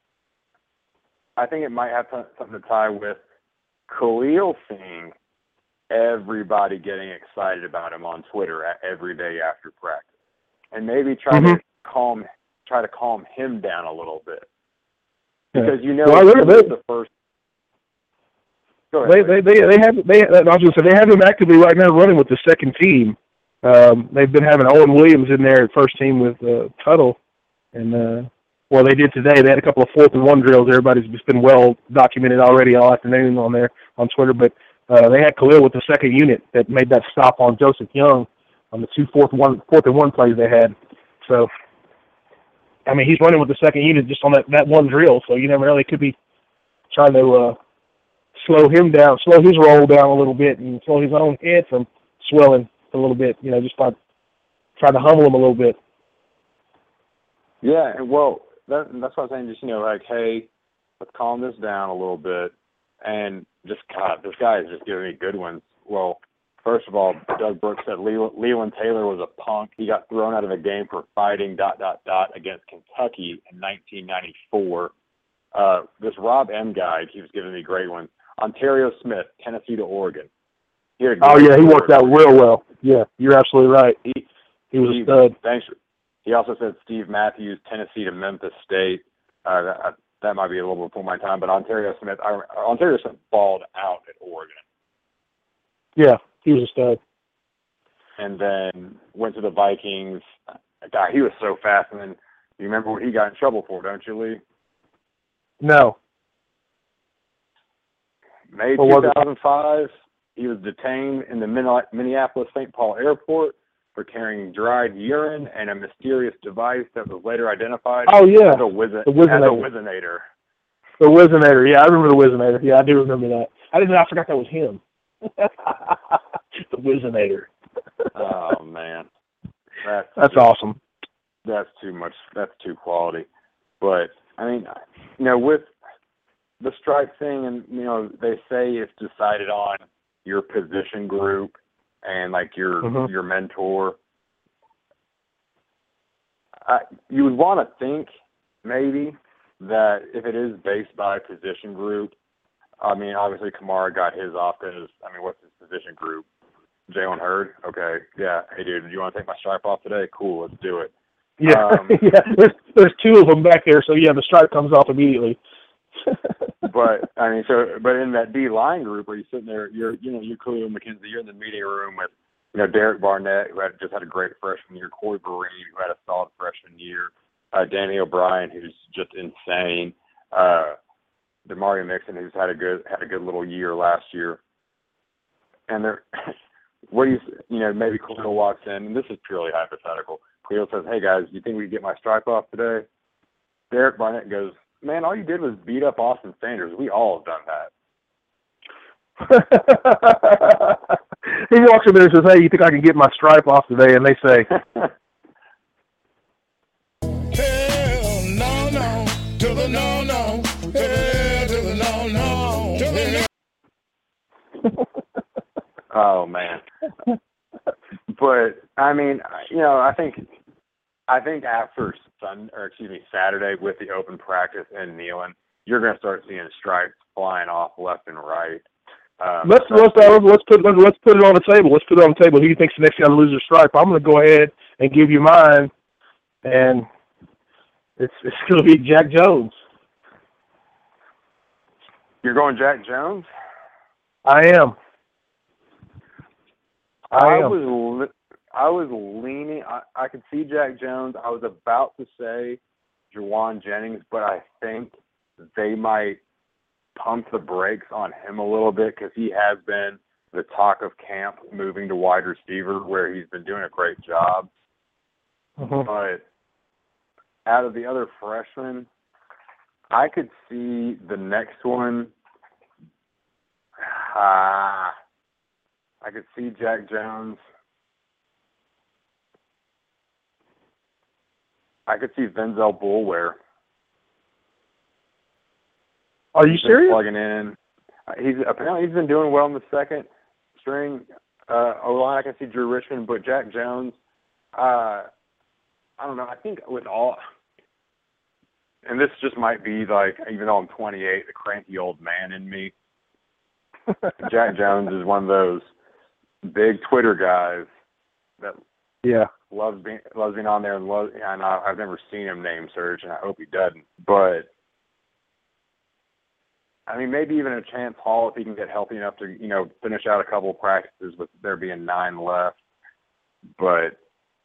I think it might have something to tie with Khalil seeing everybody getting excited about him on Twitter every day after practice, and maybe try mm-hmm. to calm, try to calm him down a little bit, because you know well, they, the first. Go ahead, they, they they they have they I was going to say they have him actively right now running with the second team. Um, they've been having Owen Williams in there at first team with uh, Tuttle, and uh, well, they did today. They had a couple of fourth and one drills. Everybody's just been well documented already all afternoon on there on Twitter, but. Uh, they had Khalil with the second unit that made that stop on Joseph Young on the two fourth one fourth and one plays they had. So, I mean, he's running with the second unit just on that, that one drill. So you never know, they could be trying to uh, slow him down, slow his roll down a little bit, and slow his own head from swelling a little bit. You know, just by trying to humble him a little bit. Yeah, and well, that, that's what I'm saying. Just you know, like, hey, let's calm this down a little bit. And just, God, this guy is just giving me good ones. Well, first of all, Doug Brooks said Leland, Leland Taylor was a punk. He got thrown out of a game for fighting dot, dot, dot against Kentucky in nineteen ninety-four. Uh, this Rob M. guy keeps giving me great ones. Ontario Smith, Tennessee to Oregon. He oh, yeah, he worked out real well. Yeah, you're absolutely right. He, he was he, a stud. Thanks. He also said Steve Matthews, Tennessee to Memphis State. Uh, that, that might be a little before my time, but Ontario Smith, I, Ontario Smith balled out at Oregon. Yeah, he was a stud. And then went to the Vikings. God, he was so fast. And then you remember what he got in trouble for, don't you, Lee? No. May two thousand five, he was detained in the Minneapolis Saint Paul airport for carrying dried urine and a mysterious device that was later identified oh, yeah. as a, wiz- the Wizinator. as a Wizinator. The Wizinator, yeah, I remember the Wizinator. Yeah, I do remember that. I didn't know, I forgot that was him. The Wizinator. Oh, man. That's, that's just, awesome. That's too much. That's too quality. But, I mean, you know, with the stripe thing, and, you know, they say it's decided on your position group and like your mm-hmm. your mentor, I, you would want to think maybe that if it is based by position group, I mean, obviously Kamara got his off because, I mean, what's his position group? Jalen Hurd? Okay, yeah. Hey, dude, do you want to take my stripe off today? Cool, let's do it. Yeah, um, yeah. There's, there's two of them back there, so yeah, the stripe comes off immediately. But I mean, so but in that D line group where you're sitting there, you're you know you're Khalil McKenzie, you're in the meeting room with you know Derek Barnett, who had just had a great freshman year, Corey Vereen, who had a solid freshman year, uh, Danny O'Brien, who's just insane, uh, Demario Mixon, who's had a good had a good little year last year, and they're what do you you know maybe Khalil walks in, and this is purely hypothetical. Khalil says, "Hey guys, do you think we can get my stripe off today?" Derek Barnett goes, "Man, all you did was beat up Austin Sanders. We all have done that." He walks in there and says, "Hey, you think I can get my stripe off today?" And they say, Oh man. But I mean, you know, I think I think after Sun or excuse me Saturday with the open practice and kneeling, you're going to start seeing stripes flying off left and right. Um, let's let's uh, let's put let's, let's put it on the table. Let's put it on the table. Who do you think's the next guy to lose a stripe? I'm going to go ahead and give you mine, and it's it's going to be Jack Jones. You're going Jack Jones? I am. I, I am. was I was leaning. I, I could see Jack Jones. I was about to say Juwan Jennings, but I think they might pump the brakes on him a little bit because he has been the talk of camp moving to wide receiver where he's been doing a great job. Mm-hmm. But out of the other freshmen, I could see the next one. Ah, I could see Jack Jones. I could see Venzel Boulware. Are you he's serious? Plugging in. He's apparently he's been doing well in the second string. Uh, O-line, I can see Drew Richmond, but Jack Jones. Uh, I don't know. I think with all, and this just might be like, even though I'm twenty-eight, the cranky old man in me. Jack Jones is one of those big Twitter guys that yeah loves being loves being on there and loves. And I, I've never seen him name search, and I hope he doesn't. But I mean, maybe even a Chance Hall if he can get healthy enough to, you know, finish out a couple of practices with there being nine left. But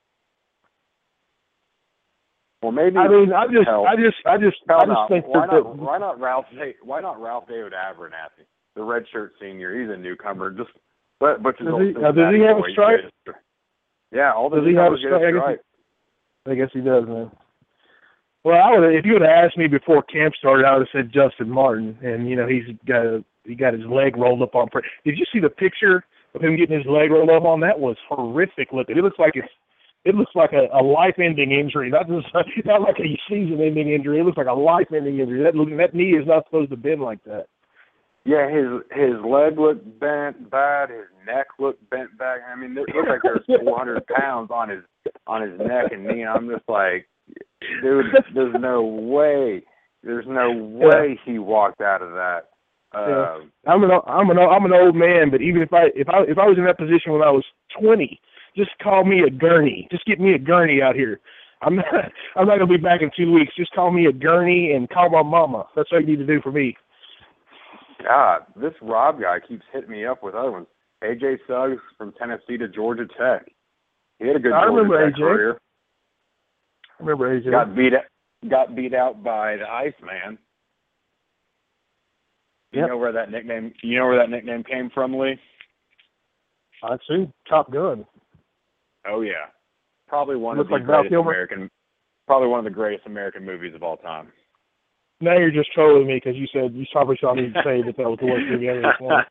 well, maybe I mean, I just, hell, I just, I just, hell I just no. think why that, not? that Why not Ralph? Why not Ralph David Abernathy, the redshirt senior? He's a newcomer. Just but but does, he, uh, does he have a stripe? Yeah, all the does he have a get a stripe? stripe. I guess he does, man. Well, I would, if you would have asked me before camp started, I would have said Justin Martin, and you know he's got a, he got his leg rolled up on. Did you see the picture of him getting his leg rolled up on? That was horrific looking. It looks like it's it looks like a, a life-ending injury, not just not like a season-ending injury. It looks like a life-ending injury. That that knee is not supposed to bend like that. Yeah, his his leg looked bent bad. His neck looked bent back. I mean, it looked like there was four hundred pounds on his on his neck and knee. And I'm just like, dude, there's no way. There's no way he walked out of that. Uh, yeah. I'm an I'm an I'm an old man, but even if I if I if I was in that position when I was twenty, just call me a gurney. Just get me a gurney out here. I'm not I'm not gonna be back in two weeks. Just call me a gurney and call my mama. That's what you need to do for me. God, this Rob guy keeps hitting me up with other ones. A J Suggs from Tennessee to Georgia Tech. He had a good I Georgia remember Tech A J. career. I remember A J. Got beat got beat out by the Iceman. You Yep. know where that nickname you know where that nickname came from, Lee? I see. Top Gun. Oh yeah. Probably one Looks of the like Val greatest Kilmer. American probably one of the greatest American movies of all time. Now you're just trolling me because you said you probably saw me say that that was the worst movie ever this morning.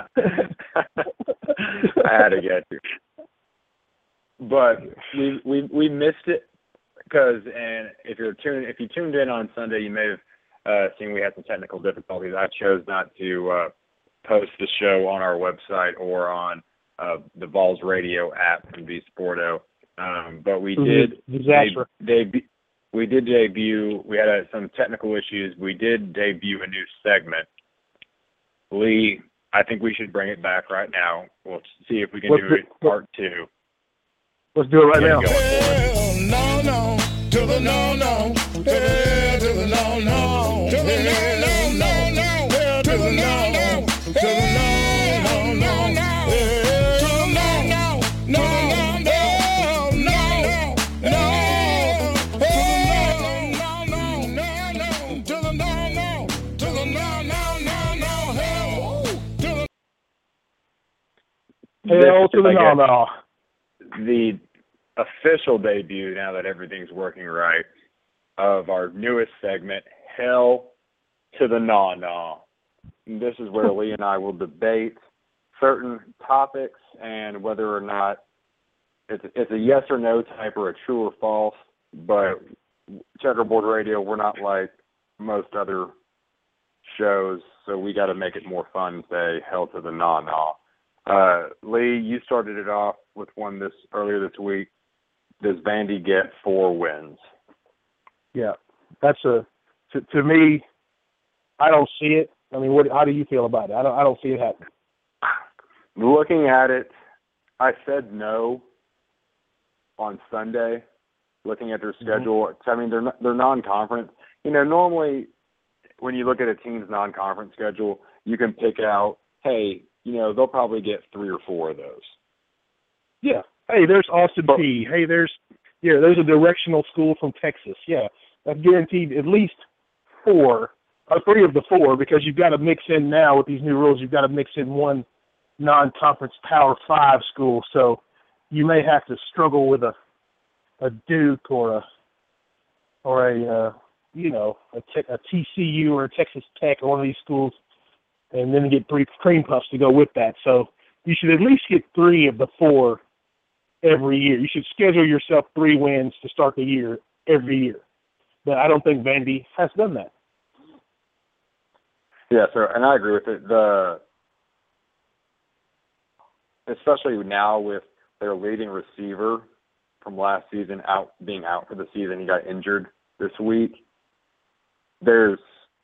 I had to get you. But we we we missed it because, and if you're tuned if you tuned in on Sunday, you may have uh, seen we had some technical difficulties. I chose not to uh, post the show on our website or on uh, the Vols Radio app from V Sporto, um, but we did disaster. Deb- deb- we did debut. We had uh, some technical issues. We did debut a new segment. Lee, I think we should bring it back right now. We'll see if we can What's do the, it part two. Let's do it right Get now. going for it. No, no, to the no, no, to the to the no, no, to the no, no, no, no, to the no, no, to the no, no, no, no, to the no, no, no, no, no, no, no, to the no, no, to the no, no, no, no, hell, to the Hell to the I no, guess no. The official debut, now that everything's working right, of our newest segment, Hell to the Nah-Nah. This is where Lee and I will debate certain topics and whether or not it's, it's a yes or no type or a true or false, but Checkerboard Radio, we're not like most other shows, so we got to make it more fun and say hell to the nah-nah. Uh, Lee, you started it off with one this earlier this week. Does Vandy get four wins? Yeah, that's a to, to me. I don't see it. I mean, what? How do you feel about it? I don't. I don't see it happening. Looking at it, I said no on Sunday. Looking at their schedule, mm-hmm. I mean, they're they're non-conference. You know, normally when you look at a team's non-conference schedule, you can pick out, hey, you know, they'll probably get three or four of those. Yeah. Hey, there's Austin but, P. Hey, there's yeah, there's a directional school from Texas. Yeah, I've guaranteed at least four, or three of the four, because you've got to mix in now with these new rules. You've got to mix in one non-conference Power Five school, so you may have to struggle with a a Duke or a or a uh, you know a, te- a T C U or a Texas Tech or one of these schools, and then get three cream puffs to go with that. So you should at least get three of the four every year. You should schedule yourself three wins to start the year every year. But I don't think Vandy has done that. Yeah, so and I agree with it. The especially now with their leading receiver from last season out being out for the season, he got injured this week. There's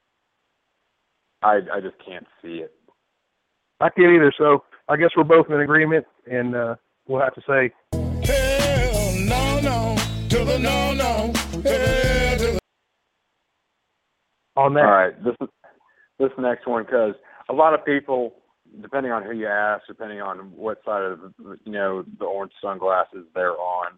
I I just can't see it. I can't either. So I guess we're both in agreement, and uh, we'll have to say hell no no to the no no hell to the on that. All right, this this next one, because a lot of people, depending on who you ask, depending on what side of the, you know the orange sunglasses they're on,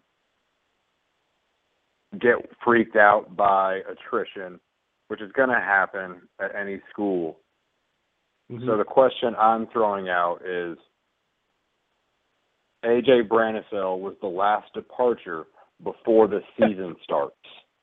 get freaked out by attrition, which is going to happen at any school. Mm-hmm. So the question I'm throwing out is, A J Branisell was the last departure before the season starts.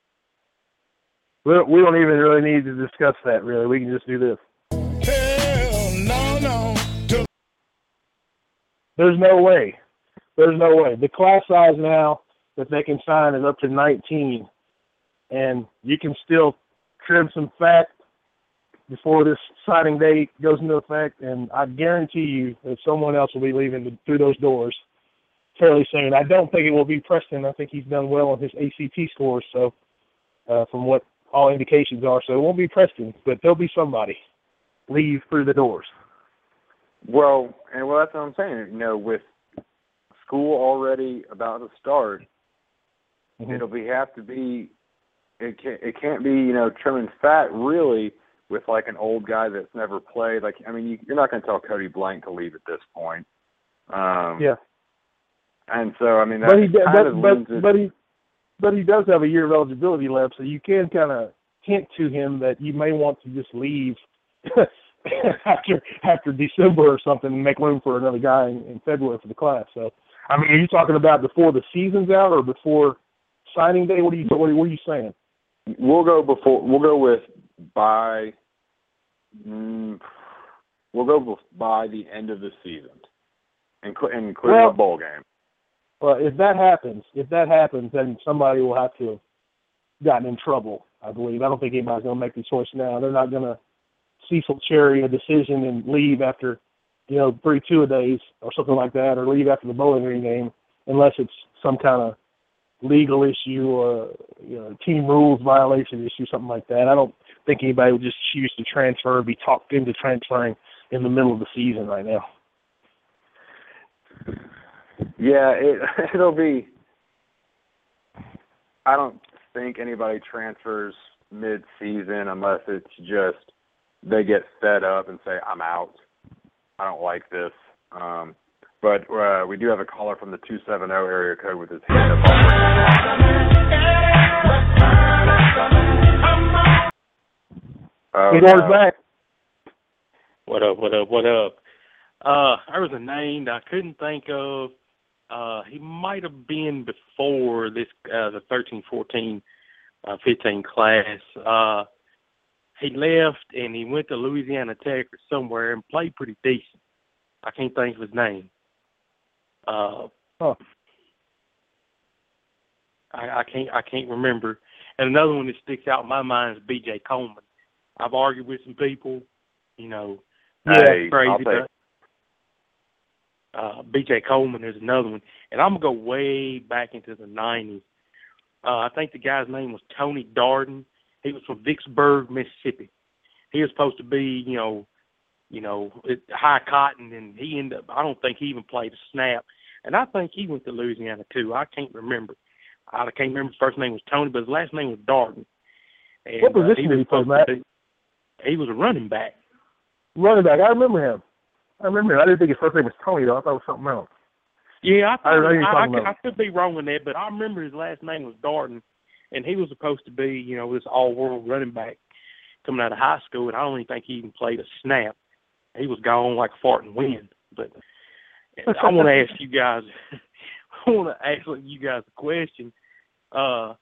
We don't, we don't even really need to discuss that, really. We can just do this. Hell no, no. To- There's no way. There's no way. The class size now that they can sign is up to nineteen, and you can still trim some fat before this signing date goes into effect, and I guarantee you that someone else will be leaving the, through those doors fairly soon. I don't think it will be Preston. I think he's done well on his A C T scores, so uh, from what all indications are. So it won't be Preston, but there'll be somebody leave through the doors. Well, and well, that's what I'm saying. You know, with school already about to start, mm-hmm. it'll be have to be. It can't. It can't be. You know, trimming fat really with like an old guy that's never played. Like, I mean, you, you're not going to tell Cody Blank to leave at this point. Um, yeah. And so, I mean, that but he, kind but, of but, leans but he, but he does have a year of eligibility left, so you can kind of hint to him that you may want to just leave after after December or something and make room for another guy in, in February for the class. So, I mean, are you talking about before the season's out or before signing day? What are you what are, what are you saying? We'll go before. We'll go with by. Mm, we'll go by the end of the season, including well, a bowl game. Well, if that happens, if that happens, then somebody will have to have gotten in trouble, I believe. I don't think anybody's going to make the choice now. They're not going to Cecil Cherry a decision and leave after, you know, three two-a-days or something like that, or leave after the Bowling Green game, unless it's some kind of legal issue or, you know, team rules violation issue, something like that. I don't think anybody would just choose to transfer or be talked into transferring in the middle of the season right now. Yeah, it, it'll be – I don't think anybody transfers mid-season unless it's just they get fed up and say, I'm out. I don't like this. Um, but uh, we do have a caller from the two seven zero area code with his hand up. Oh, Good morning, back. What up, what up, what up? Uh, there was a name that I couldn't think of. Uh, he might have been before this, uh, the thirteen, fourteen, uh, fifteen class. Uh, he left and he went to Louisiana Tech or somewhere and played pretty decent. I can't think of his name. Uh, huh. I, I can't, I can't remember. And another one that sticks out in my mind is B J Coleman. I've argued with some people, you know. Hey, crazy. I'll take. Uh, B J Coleman is another one. And I'm going to go way back into the nineties. Uh, I think the guy's name was Tony Darden. He was from Vicksburg, Mississippi. He was supposed to be, you know, you know, high cotton, and he ended up, I don't think he even played a snap. And I think he went to Louisiana, too. I can't remember. I can't remember his first name was Tony, but his last name was Darden. And, what position uh, he did he play, Matt? Be, he was a running back. Running back. I remember him. I remember him. I didn't think his first name was Tony, though. I thought it was something else. Yeah, I, I, thought, I, I, I, could, I could be wrong on that, but I remember his last name was Darden, and he was supposed to be, you know, this all-world running back coming out of high school, and I don't even think he even played a snap. He was gone like farting wind. But I want to ask you guys, I want to ask you guys a question. Uh,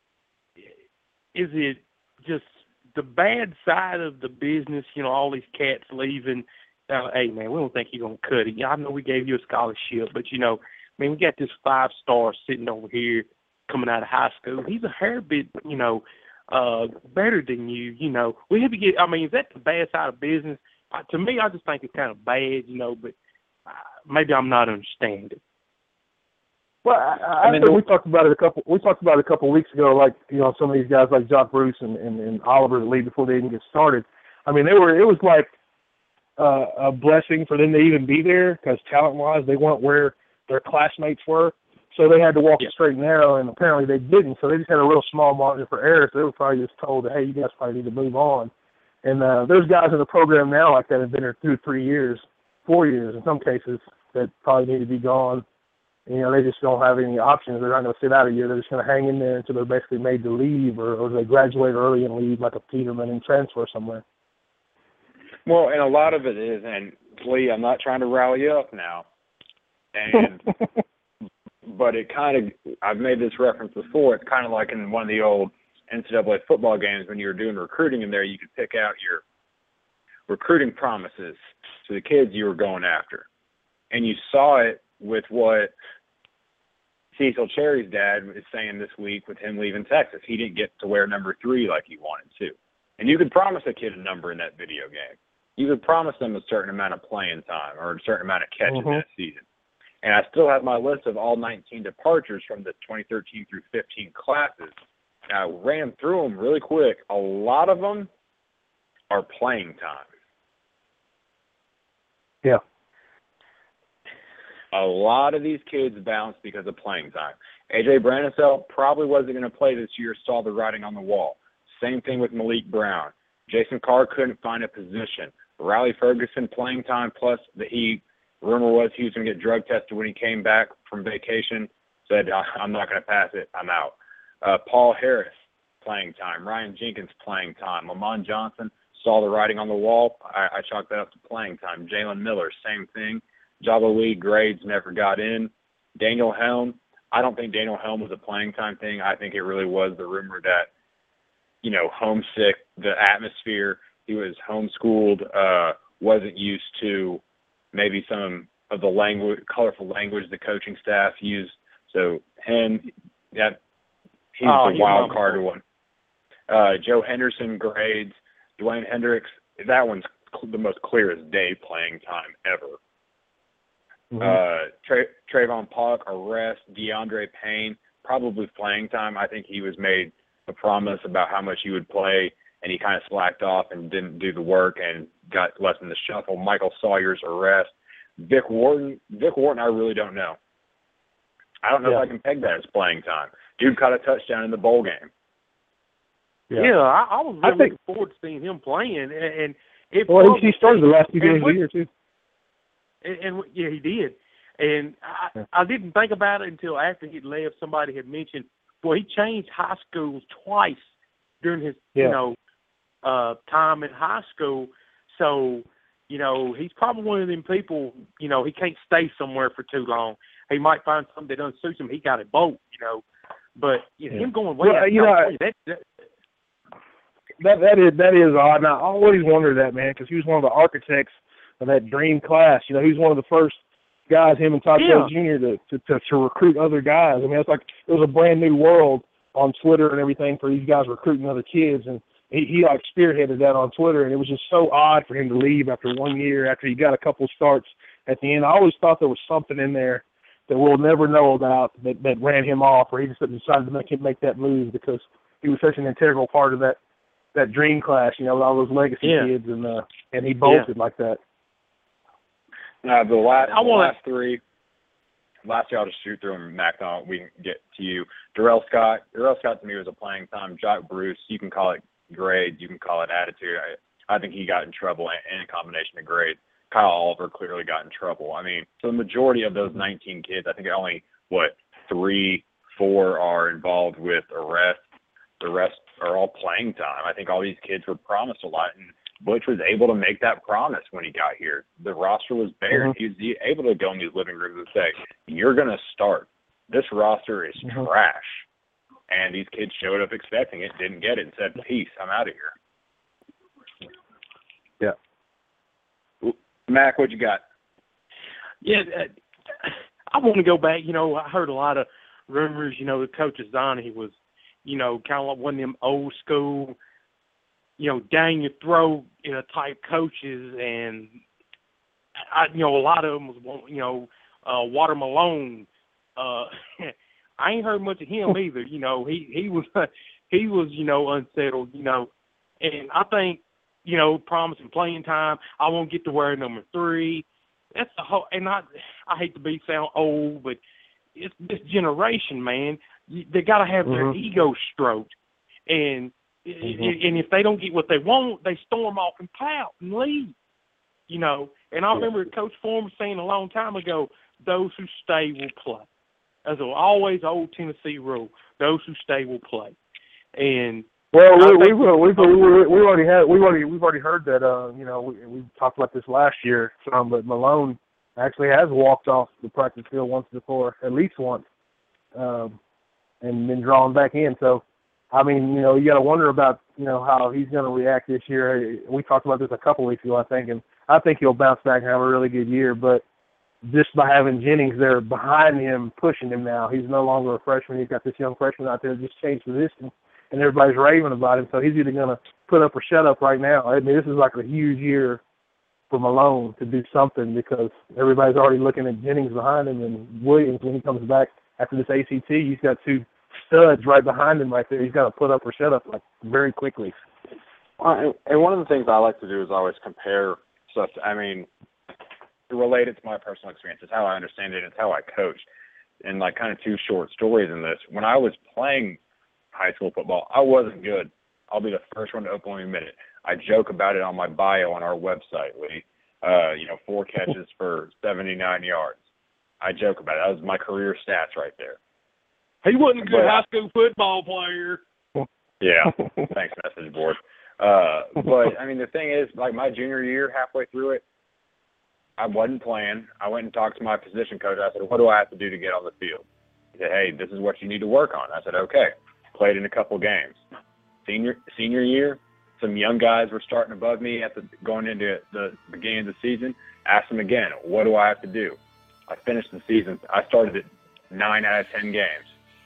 is it just the bad side of the business, you know, all these cats leaving? Uh, hey, man, we don't think you're going to cut it. I know we gave you a scholarship, but, you know, I mean, we got this five-star sitting over here coming out of high school. He's a hair bit, you know, uh, better than you, you know. We have to get, I mean, is that the bad side of business? Uh, to me, I just think it's kind of bad, you know, but uh, maybe I'm not understanding. Well, I, I, I mean, think we talked about it a couple. We talked about it a couple of weeks ago. Like, you know, some of these guys like Jock Bruce and, and, and Oliver that leave before they even get started. I mean, they were. It was like uh, a blessing for them to even be there because talent-wise, they weren't where their classmates were. So they had to walk yeah. the straight and narrow, and apparently they didn't. So they just had a real small margin for error. So they were probably just told, "Hey, you guys probably need to move on." And uh, there's guys in the program now like that have been there two, three years, four years in some cases that probably need to be gone. You know, they just don't have any options. They're not going to sit out a year. They're just going to hang in there until they're basically made to leave, or, or they graduate early and leave like a Peterman and transfer somewhere. Well, and a lot of it is, and Lee, I'm not trying to rally you up now, and but it kind of, I've made this reference before, it's kind of like in one of the old N C double A football games when you were doing recruiting in there, you could pick out your recruiting promises to the kids you were going after. And you saw it with what Cecil Cherry's dad is saying this week with him leaving Texas. He didn't get to wear number three like he wanted to. And you could promise a kid a number in that video game. You could promise them a certain amount of playing time or a certain amount of catches mm-hmm. in a season. And I still have my list of all nineteen departures from the twenty thirteen through fifteen classes. And I ran through them really quick. A lot of them are playing time. Yeah. A lot of these kids bounce because of playing time. A J Branisell probably wasn't going to play this year, saw the writing on the wall. Same thing with Malik Brown. Jason Carr couldn't find a position. Riley Ferguson playing time, plus the he rumor was he was going to get drug tested when he came back from vacation, said, I'm not going to pass it, I'm out. Uh, Paul Harris, playing time. Ryan Jenkins, playing time. Lamont Johnson, saw the writing on the wall. I, I chalked that up to playing time. Jalen Miller, same thing. Jabba Lee, grades never got in. Daniel Helm, I don't think Daniel Helm was a playing time thing. I think it really was the rumor that, you know, homesick, the atmosphere, he was homeschooled, uh, wasn't used to maybe some of the language, colorful language the coaching staff used. So him, that he's oh, the wild card one. Uh, Joe Henderson, grades. Dwayne Hendricks, that one's cl- the most clear as day playing time ever. Mm-hmm. Uh, Tra- Trayvon Pollock, arrest. DeAndre Payne, probably playing time. I think he was made a promise about how much he would play, and he kind of slacked off and didn't do the work and got less in the shuffle. Michael Sawyer's arrest. Vic Wharton, Vic Wharton, I really don't know. I don't know yeah. if I can peg that as playing time. Dude caught a touchdown in the bowl game. Yeah, yeah I, I was really I think, looking forward to seeing him playing, and, and if well, he started the last two games of the year too. And, and yeah, he did. And I, yeah. I didn't think about it until after he'd left. Somebody had mentioned, well, he changed high schools twice during his, yeah. you know, uh, time in high school. So, you know, he's probably one of them people, you know, he can't stay somewhere for too long. He might find something that doesn't suit him. He got a boat, you know. But you know, yeah. him going way well, out you know, that, that, that that is that is odd. Now, I always wondered that, man, because he was one of the architects of that dream class. You know, he was one of the first guys, him and Todd yeah. Junior to, to, to to recruit other guys. I mean, it's like it was a brand new world on Twitter and everything for these guys recruiting other kids. And he, he like spearheaded that on Twitter, and it was just so odd for him to leave after one year, after he got a couple starts at the end. I always thought there was something in there that we'll never know about that, that ran him off, or he just decided to make him make that move because he was such an integral part of that that dream class, you know, with all those legacy yeah. kids, and uh, and he bolted yeah. like that. Uh, the last, I wanna, the last three, last year I'll just shoot through them, Mac. Then we can get to you. Darrell Scott. Darrell Scott to me was a playing time. Jock Bruce. You can call it grades. You can call it attitude. I, I think he got in trouble in, in a combination of grades. Kyle Oliver clearly got in trouble. I mean, so the majority of those nineteen kids, I think only, what, three, four are involved with arrests. The rest are all playing time. I think all these kids were promised a lot, and Butch was able to make that promise when he got here. The roster was bare. Mm-hmm. He was able to go in these living rooms and say, you're going to start. This roster is mm-hmm. trash. And these kids showed up expecting it, didn't get it, and said, peace, I'm out of here. Yeah. Mac, what you got? Yeah, uh, I want to go back. You know, I heard a lot of rumors, you know, the coach Zani, he was, you know, kind of like one of them old school, you know, down your throat, you know, type coaches. And, I, you know, a lot of them was, you know, uh, Water Malone. Uh, I ain't heard much of him either. You know, he, he was, he was, you know, unsettled, you know. And I think, you know, promising playing time. I won't get to wear number three. That's the whole, and I, I hate to be sound old, but it's this generation, man. They got to have mm-hmm. their ego stroked. And, mm-hmm. and if they don't get what they want, they storm off and pout and leave. You know, and I remember Coach Foreman saying a long time ago, those who stay will play. That's always the old Tennessee rule. Those who stay will play. And well, we, we, we, we, we, we already had we already we've already heard that. Uh, you know, we, we talked about this last year, some, but Malone actually has walked off the practice field once before, at least once, um, and been drawn back in. So, I mean, you know, you got to wonder about you know how he's going to react this year. We talked about this a couple weeks ago, I think, and I think he'll bounce back and have a really good year. But just by having Jennings there behind him, pushing him now, he's no longer a freshman. He's got this young freshman out there just changed position. And everybody's raving about him, so he's either going to put up or shut up right now. I mean, this is like a huge year for Malone to do something because everybody's already looking at Jennings behind him, and Williams, when he comes back after this A C T, he's got two studs right behind him right there. He's got to put up or shut up like very quickly. Well, and one of the things I like to do is always compare stuff. To, I mean, related to my personal experience, it's how I understand it. It's how I coach. And like kind of two short stories in this. When I was playing high school football, I wasn't good. I'll be the first one to openly admit it. I joke about it on my bio on our website, Lee. Uh, you know, four catches for seventy-nine yards. I joke about it. That was my career stats right there. He wasn't a good but, high school football player. Yeah, thanks, message board. Uh, but, I mean, the thing is, like my junior year, halfway through it, I wasn't playing. I went and talked to my position coach. I said, what do I have to do to get on the field? He said, hey, this is what you need to work on. I said, okay. Played in a couple of games. Senior senior year, some young guys were starting above me at the going into the beginning of the season. Asked them again, what do I have to do? I finished the season. I started at nine out of ten games.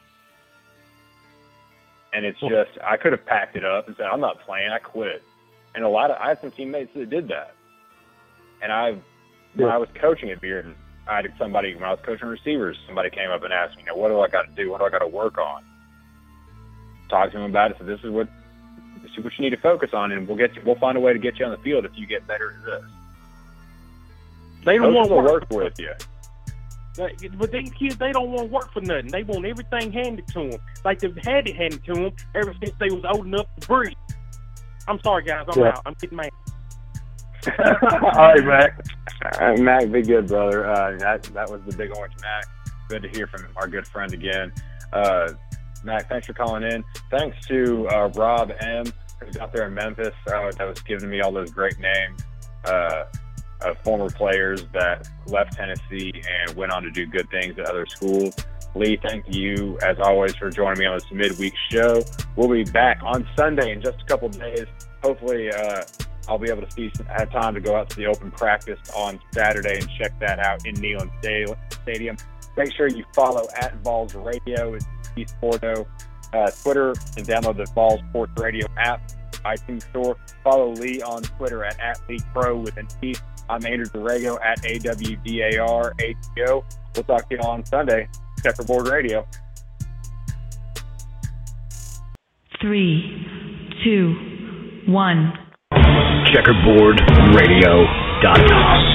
And it's just, I could have packed it up and said, I'm not playing, I quit. And a lot of, I had some teammates that did that. And I, when I was coaching at Bearden, I had somebody, when I was coaching receivers, somebody came up and asked me, you know, what do I got to do? What do I got to work on? Talked to him about it. So this is what this is what you need to focus on, and we'll get you. We'll find a way to get you on the field if you get better at this. They don't want to work, work with you. But these kids, they don't want to work for nothing. They want everything handed to them, like they've had it handed to them ever since they was old enough to breathe. I'm sorry, guys. I'm yeah. out. I'm getting mad. All right, Mac. Uh, Mac, be good, brother. Uh, that that was the Big Orange Mac. Good to hear from our good friend again. Uh, Mac, thanks for calling in. Thanks to uh, Rob M., who's out there in Memphis, uh, that was giving me all those great names uh, of former players that left Tennessee and went on to do good things at other schools. Lee, thank you, as always, for joining me on this midweek show. We'll be back on Sunday in just a couple of days. Hopefully, uh, I'll be able to see some, have time to go out to the open practice on Saturday and check that out in Neyland Stadium. Make sure you follow at Vols Radio. It's Sporto, uh, Twitter, and download the Vols Sports Radio app. iTunes Store. Follow Lee on Twitter at, at Lee Crow with an E. I'm Andrew Dorego at A W D A R A T O. We'll talk to you on Sunday. Checkerboard Radio. Three, two, one. checkerboard radio dot com.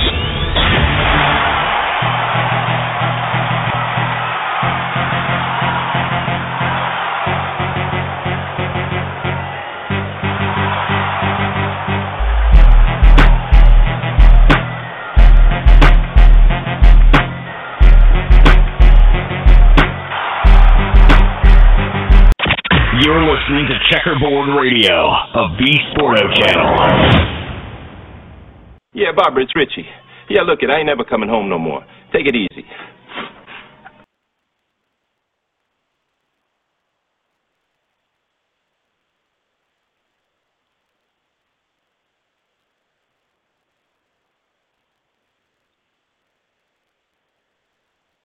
You're listening to Checkerboard Radio, a V-Sporto channel. Yeah, Barbara, it's Richie. Yeah, look, it, I ain't never coming home no more. Take it easy.